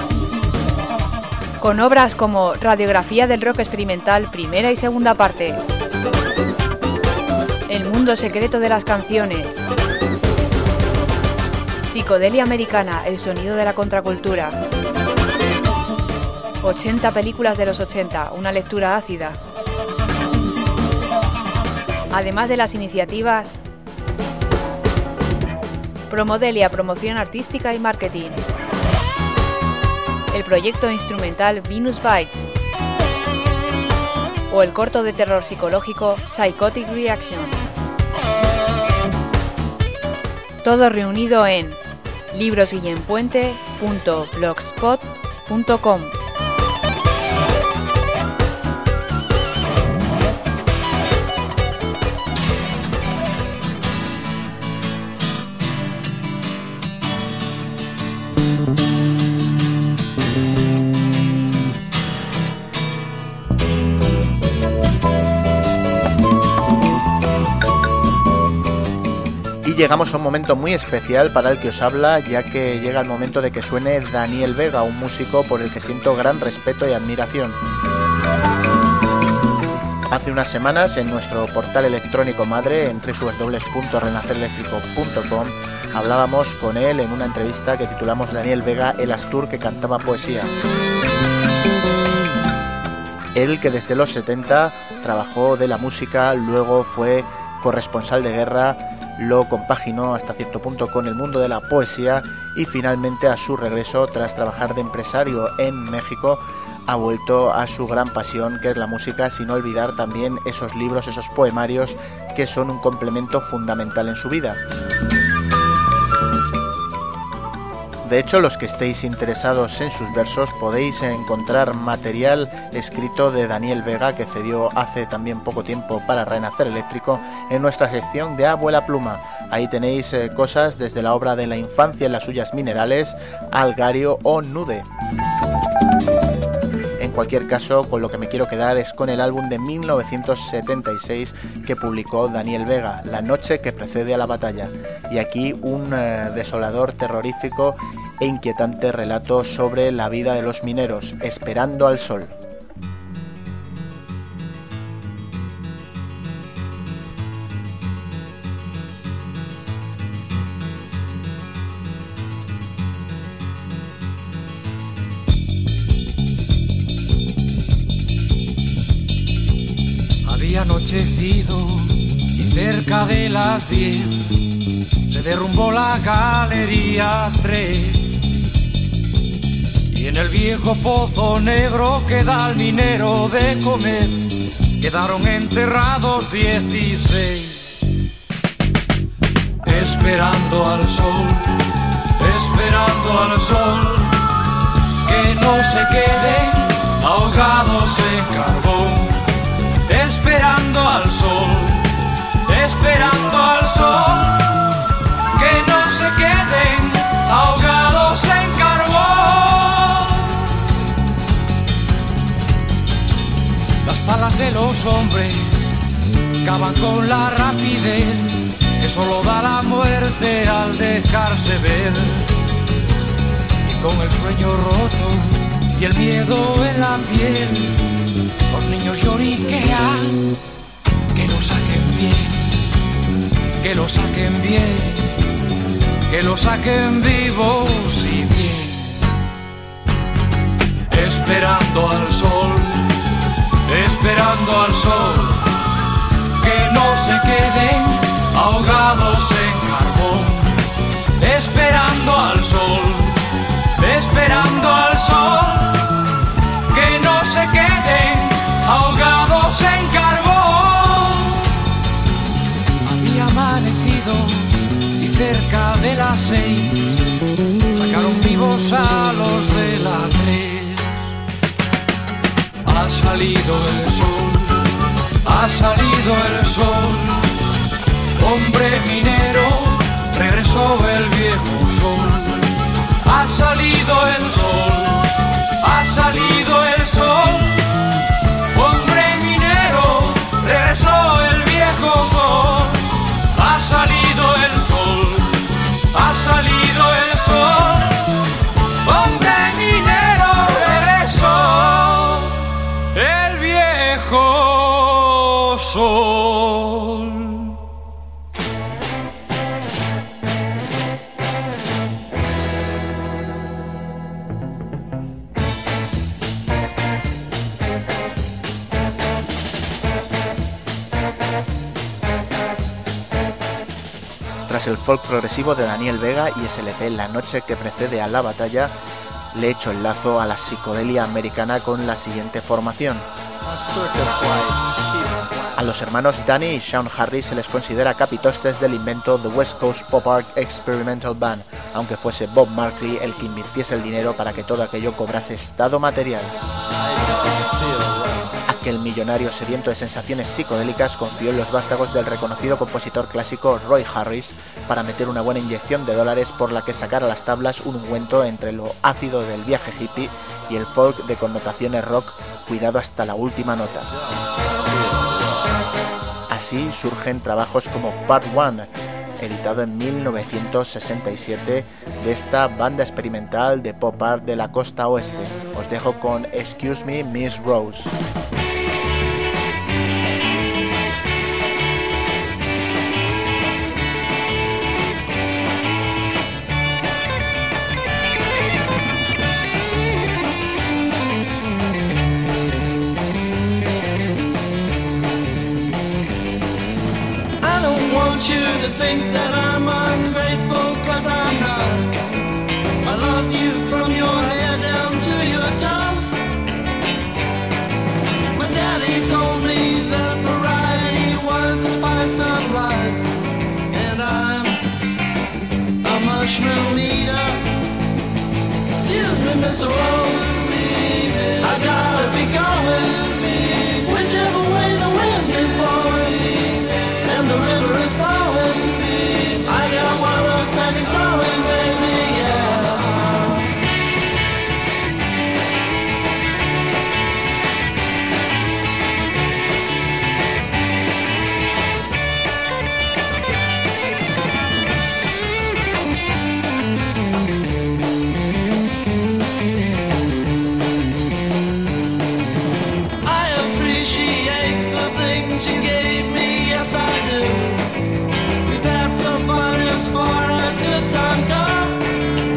Con obras como Radiografía del rock experimental, primera y segunda parte, El mundo secreto de las canciones, Psicodelia americana, el sonido de la contracultura, ochenta películas de los ochenta, una lectura ácida. Además de las iniciativas Promodelia, promoción artística y marketing, el proyecto instrumental Venus Bites o el corto de terror psicológico Psychotic Reaction. Todo reunido en libros guillén puente punto blogspot punto com. Llegamos a un momento muy especial para el que os habla, ya que llega el momento de que suene Daniel Vega, un músico por el que siento gran respeto y admiración. Hace unas semanas en nuestro portal electrónico madre, en doble u doble u doble u punto renacer eléctrico punto com, hablábamos con él en una entrevista que titulamos Daniel Vega, el Astur que cantaba poesía. Él, que desde los setenta trabajó de la música, luego fue corresponsal de guerra, lo compaginó hasta cierto punto con el mundo de la poesía y finalmente a su regreso, tras trabajar de empresario en México, ha vuelto a su gran pasión, que es la música, sin olvidar también esos libros, esos poemarios que son un complemento fundamental en su vida. De hecho, los que estéis interesados en sus versos podéis encontrar material escrito de Daniel Vega, que cedió hace también poco tiempo para Renacer Eléctrico, en nuestra sección de Abuela Pluma. Ahí tenéis eh, cosas desde la obra de la infancia en las suyas minerales, Algario o Nude. En cualquier caso, con lo que me quiero quedar es con el álbum de mil novecientos setenta y seis que publicó Daniel Vega, La noche que precede a la batalla. Y aquí un eh, desolador, terrorífico e inquietante relato sobre la vida de los mineros, Esperando al sol. Había anochecido y cerca de las diez se derrumbó la galería tres. Y en el viejo pozo negro que da al minero de comer quedaron enterrados dieciséis. Esperando al sol, esperando al sol, que no se queden ahogados en carbón. Esperando al sol, esperando al sol, que no se queden ahogados en carbón. Las palas de los hombres cavan con la rapidez que solo da la muerte al dejarse ver. Y con el sueño roto y el miedo en la piel, los niños lloriquean, que lo saquen bien, que lo saquen bien, que lo saquen vivos y bien. Esperando al sol, esperando al sol, que no se queden ahogados en carbón. Esperando al sol, esperando al sol, que no se queden ahogados en carbón. Había amanecido y cerca de las seis sacaron vivos a los de la tres. Ha salido el sol, ha salido el sol, hombre minero regresó el viejo sol. Ha salido el sol, ha salido el sol. Hombre minero, regresó el viejo sol. Ha salido el sol, ha salido el sol. Hombre minero, regresó el viejo sol. Tras el folk progresivo de Daniel Vega y ese L P La noche que precede a la batalla, le echo el lazo a la psicodelia americana con la siguiente formación. A los hermanos Danny y Sean Harris se les considera capitostes del invento The West Coast Pop Art Experimental Band, aunque fuese Bob Marley el que invirtiese el dinero para que todo aquello cobrase estado material. Aquel millonario sediento de sensaciones psicodélicas confió en los vástagos del reconocido compositor clásico Roy Harris para meter una buena inyección de dólares por la que sacar a las tablas un ungüento entre lo ácido del viaje hippie y el folk de connotaciones rock cuidado hasta la última nota. Así surgen trabajos como Part One, editado en mil novecientos sesenta y siete, de esta banda experimental de pop art de la costa oeste. Os dejo con Excuse Me, Miss Rose. You to think that I'm ungrateful, cause I'm not. I love you from your head down to your toes. My daddy told me that variety was the spice of life, and I'm a mushroom eater. Excuse me, Miss Rose, I gotta be going whichever way the wind's been blowing and the river is flowing. I got one outstanding towing, baby, yeah. I appreciate the things you gave me, yes I do. As far as good times go,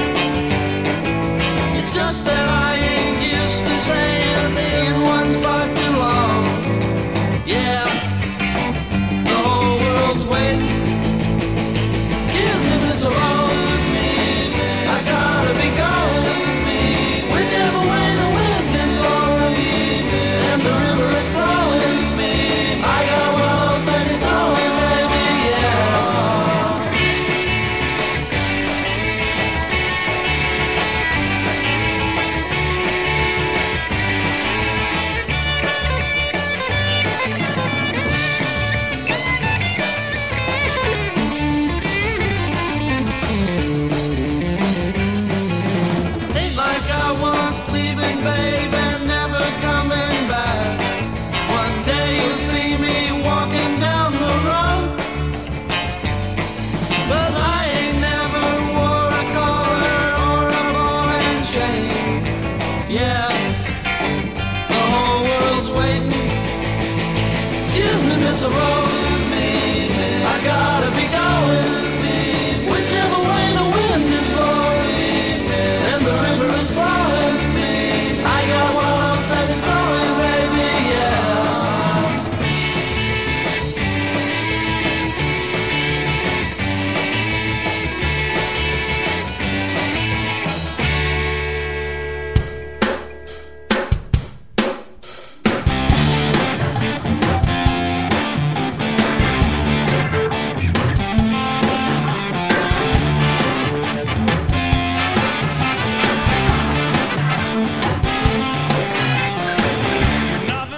it's just that I ain't used to staying in one spot too long. Yeah, the whole world's waiting. Excuse me, Miss Rose, I gotta be going whichever way the wind's been blowing and the river is flowing. I got one else and it's always baby, yeah.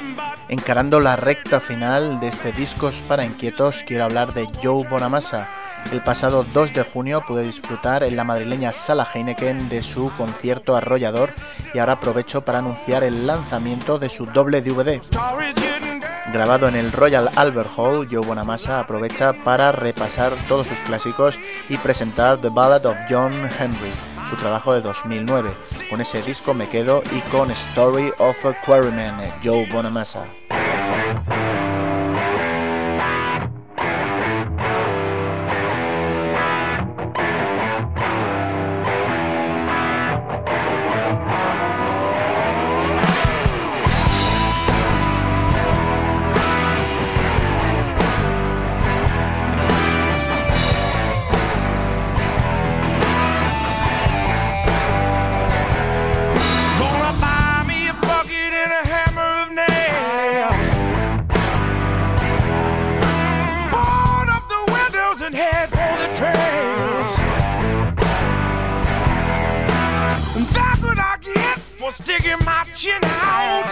Encarando la recta final de este Discos para Inquietos, quiero hablar de Joe Bonamassa, El pasado dos de junio pude disfrutar en la madrileña Sala Heineken de su concierto arrollador y ahora aprovecho para anunciar el lanzamiento de su doble D V D. Grabado en el Royal Albert Hall, Joe Bonamassa aprovecha para repasar todos sus clásicos y presentar The Ballad of John Henry, su trabajo de dos mil nueve. Con ese disco me quedo y con Story of a Quarryman, Joe Bonamassa. Sticking my chin out,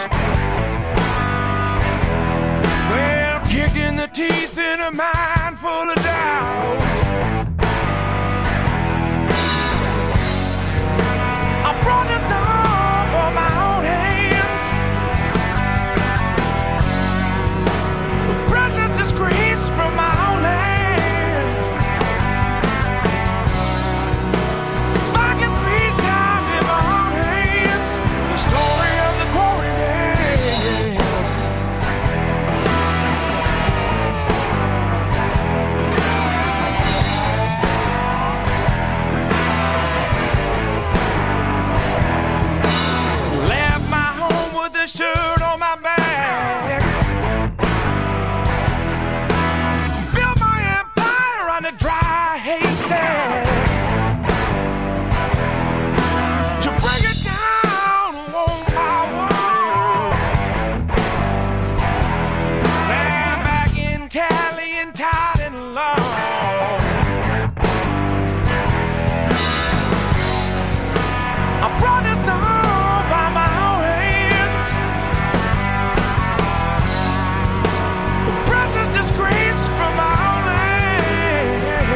well, kicked in the teeth in a mind full of doubt. I brought this on for my own hands, a precious disgrace from my own land. I can freeze time in my own hands. Story of the quarryman. Left my home with a shirt on my back. Built my empire on a dry haystack. To bring it down along my wall. Now back in Cali and tied in love. I brought this on by my own hands. A precious disgrace from my own land.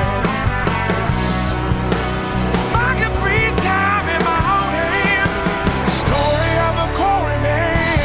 I can freeze time in my own hands. Story of a quarryman.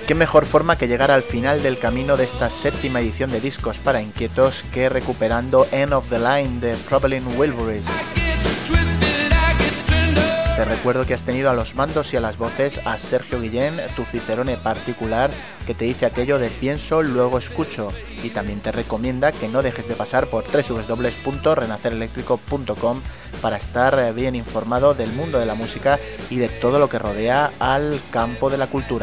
qué mejor forma que llegar al final del camino de esta séptima edición de Discos para Inquietos que recuperando End of the Line de Traveling Wilburys. Te recuerdo que has tenido a los mandos y a las voces a Sergio Guillén, tu cicerone particular, que te dice aquello de pienso, luego escucho, y también te recomienda que no dejes de pasar por doble u doble u doble u punto renacer eléctrico punto com para estar bien informado del mundo de la música y de todo lo que rodea al campo de la cultura.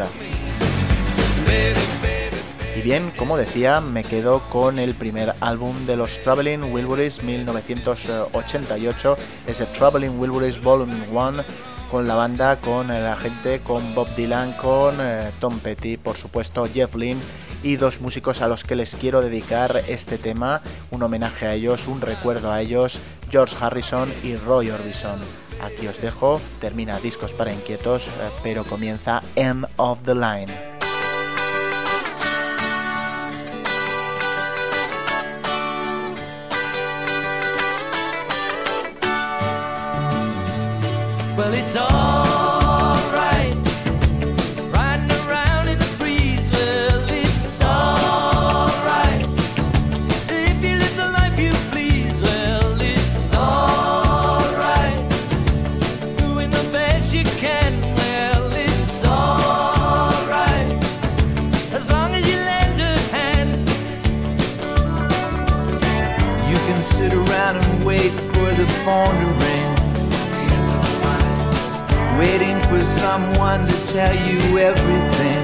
Y bien, como decía, me quedo con el primer álbum de los Traveling Wilburys mil novecientos ochenta y ocho, ese Traveling Wilburys Volume uno, con la banda, con la gente, con Bob Dylan, con eh, Tom Petty, por supuesto Jeff Lynne, y dos músicos a los que les quiero dedicar este tema, un homenaje a ellos, un recuerdo a ellos, George Harrison y Roy Orbison. Aquí os dejo, termina Discos para Inquietos, eh, pero comienza End of the Line. Well, it's alright, riding around in the breeze. Well, it's alright, if you live the life you please. Well, it's alright, doing the best you can. Well, it's alright, as long as you lend a hand. You can sit around and wait for the phone to ring, waiting for someone to tell you everything.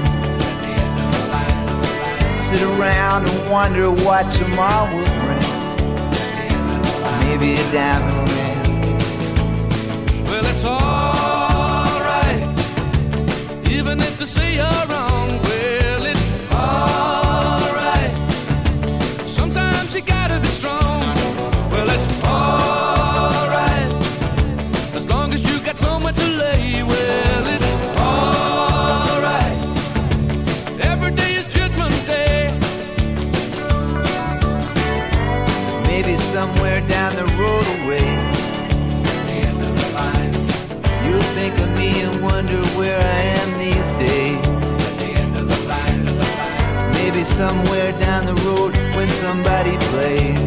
Sit around and wonder what tomorrow will bring. Maybe a diamond ring. Well, it's alright, even if they say you're wrong. Well, it's alright, sometimes you gotta be strong. Well, it's alright, as long as you got someone to lay. Well, it's alright, every day is judgment day. Maybe somewhere down the road away, you'll think of me and wonder where I am these days. Maybe somewhere down the road when somebody plays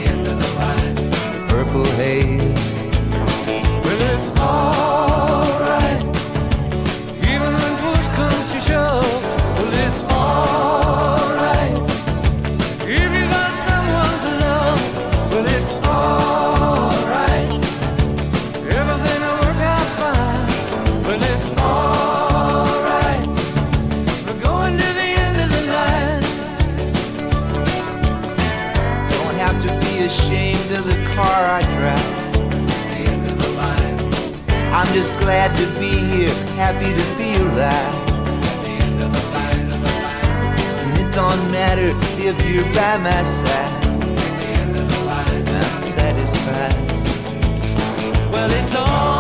Purple Haze. Well, it's alright, even when push comes to shove. Well, it's alright, if you got someone to love. Well, it's alright, everything will work out fine. Well, it's alright, we're going to the end of the line. Don't have to be ashamed of the car I drive. I'm just glad to be here, happy to be alive. And it don't matter if you're by my side, I'm satisfied. Well, it's all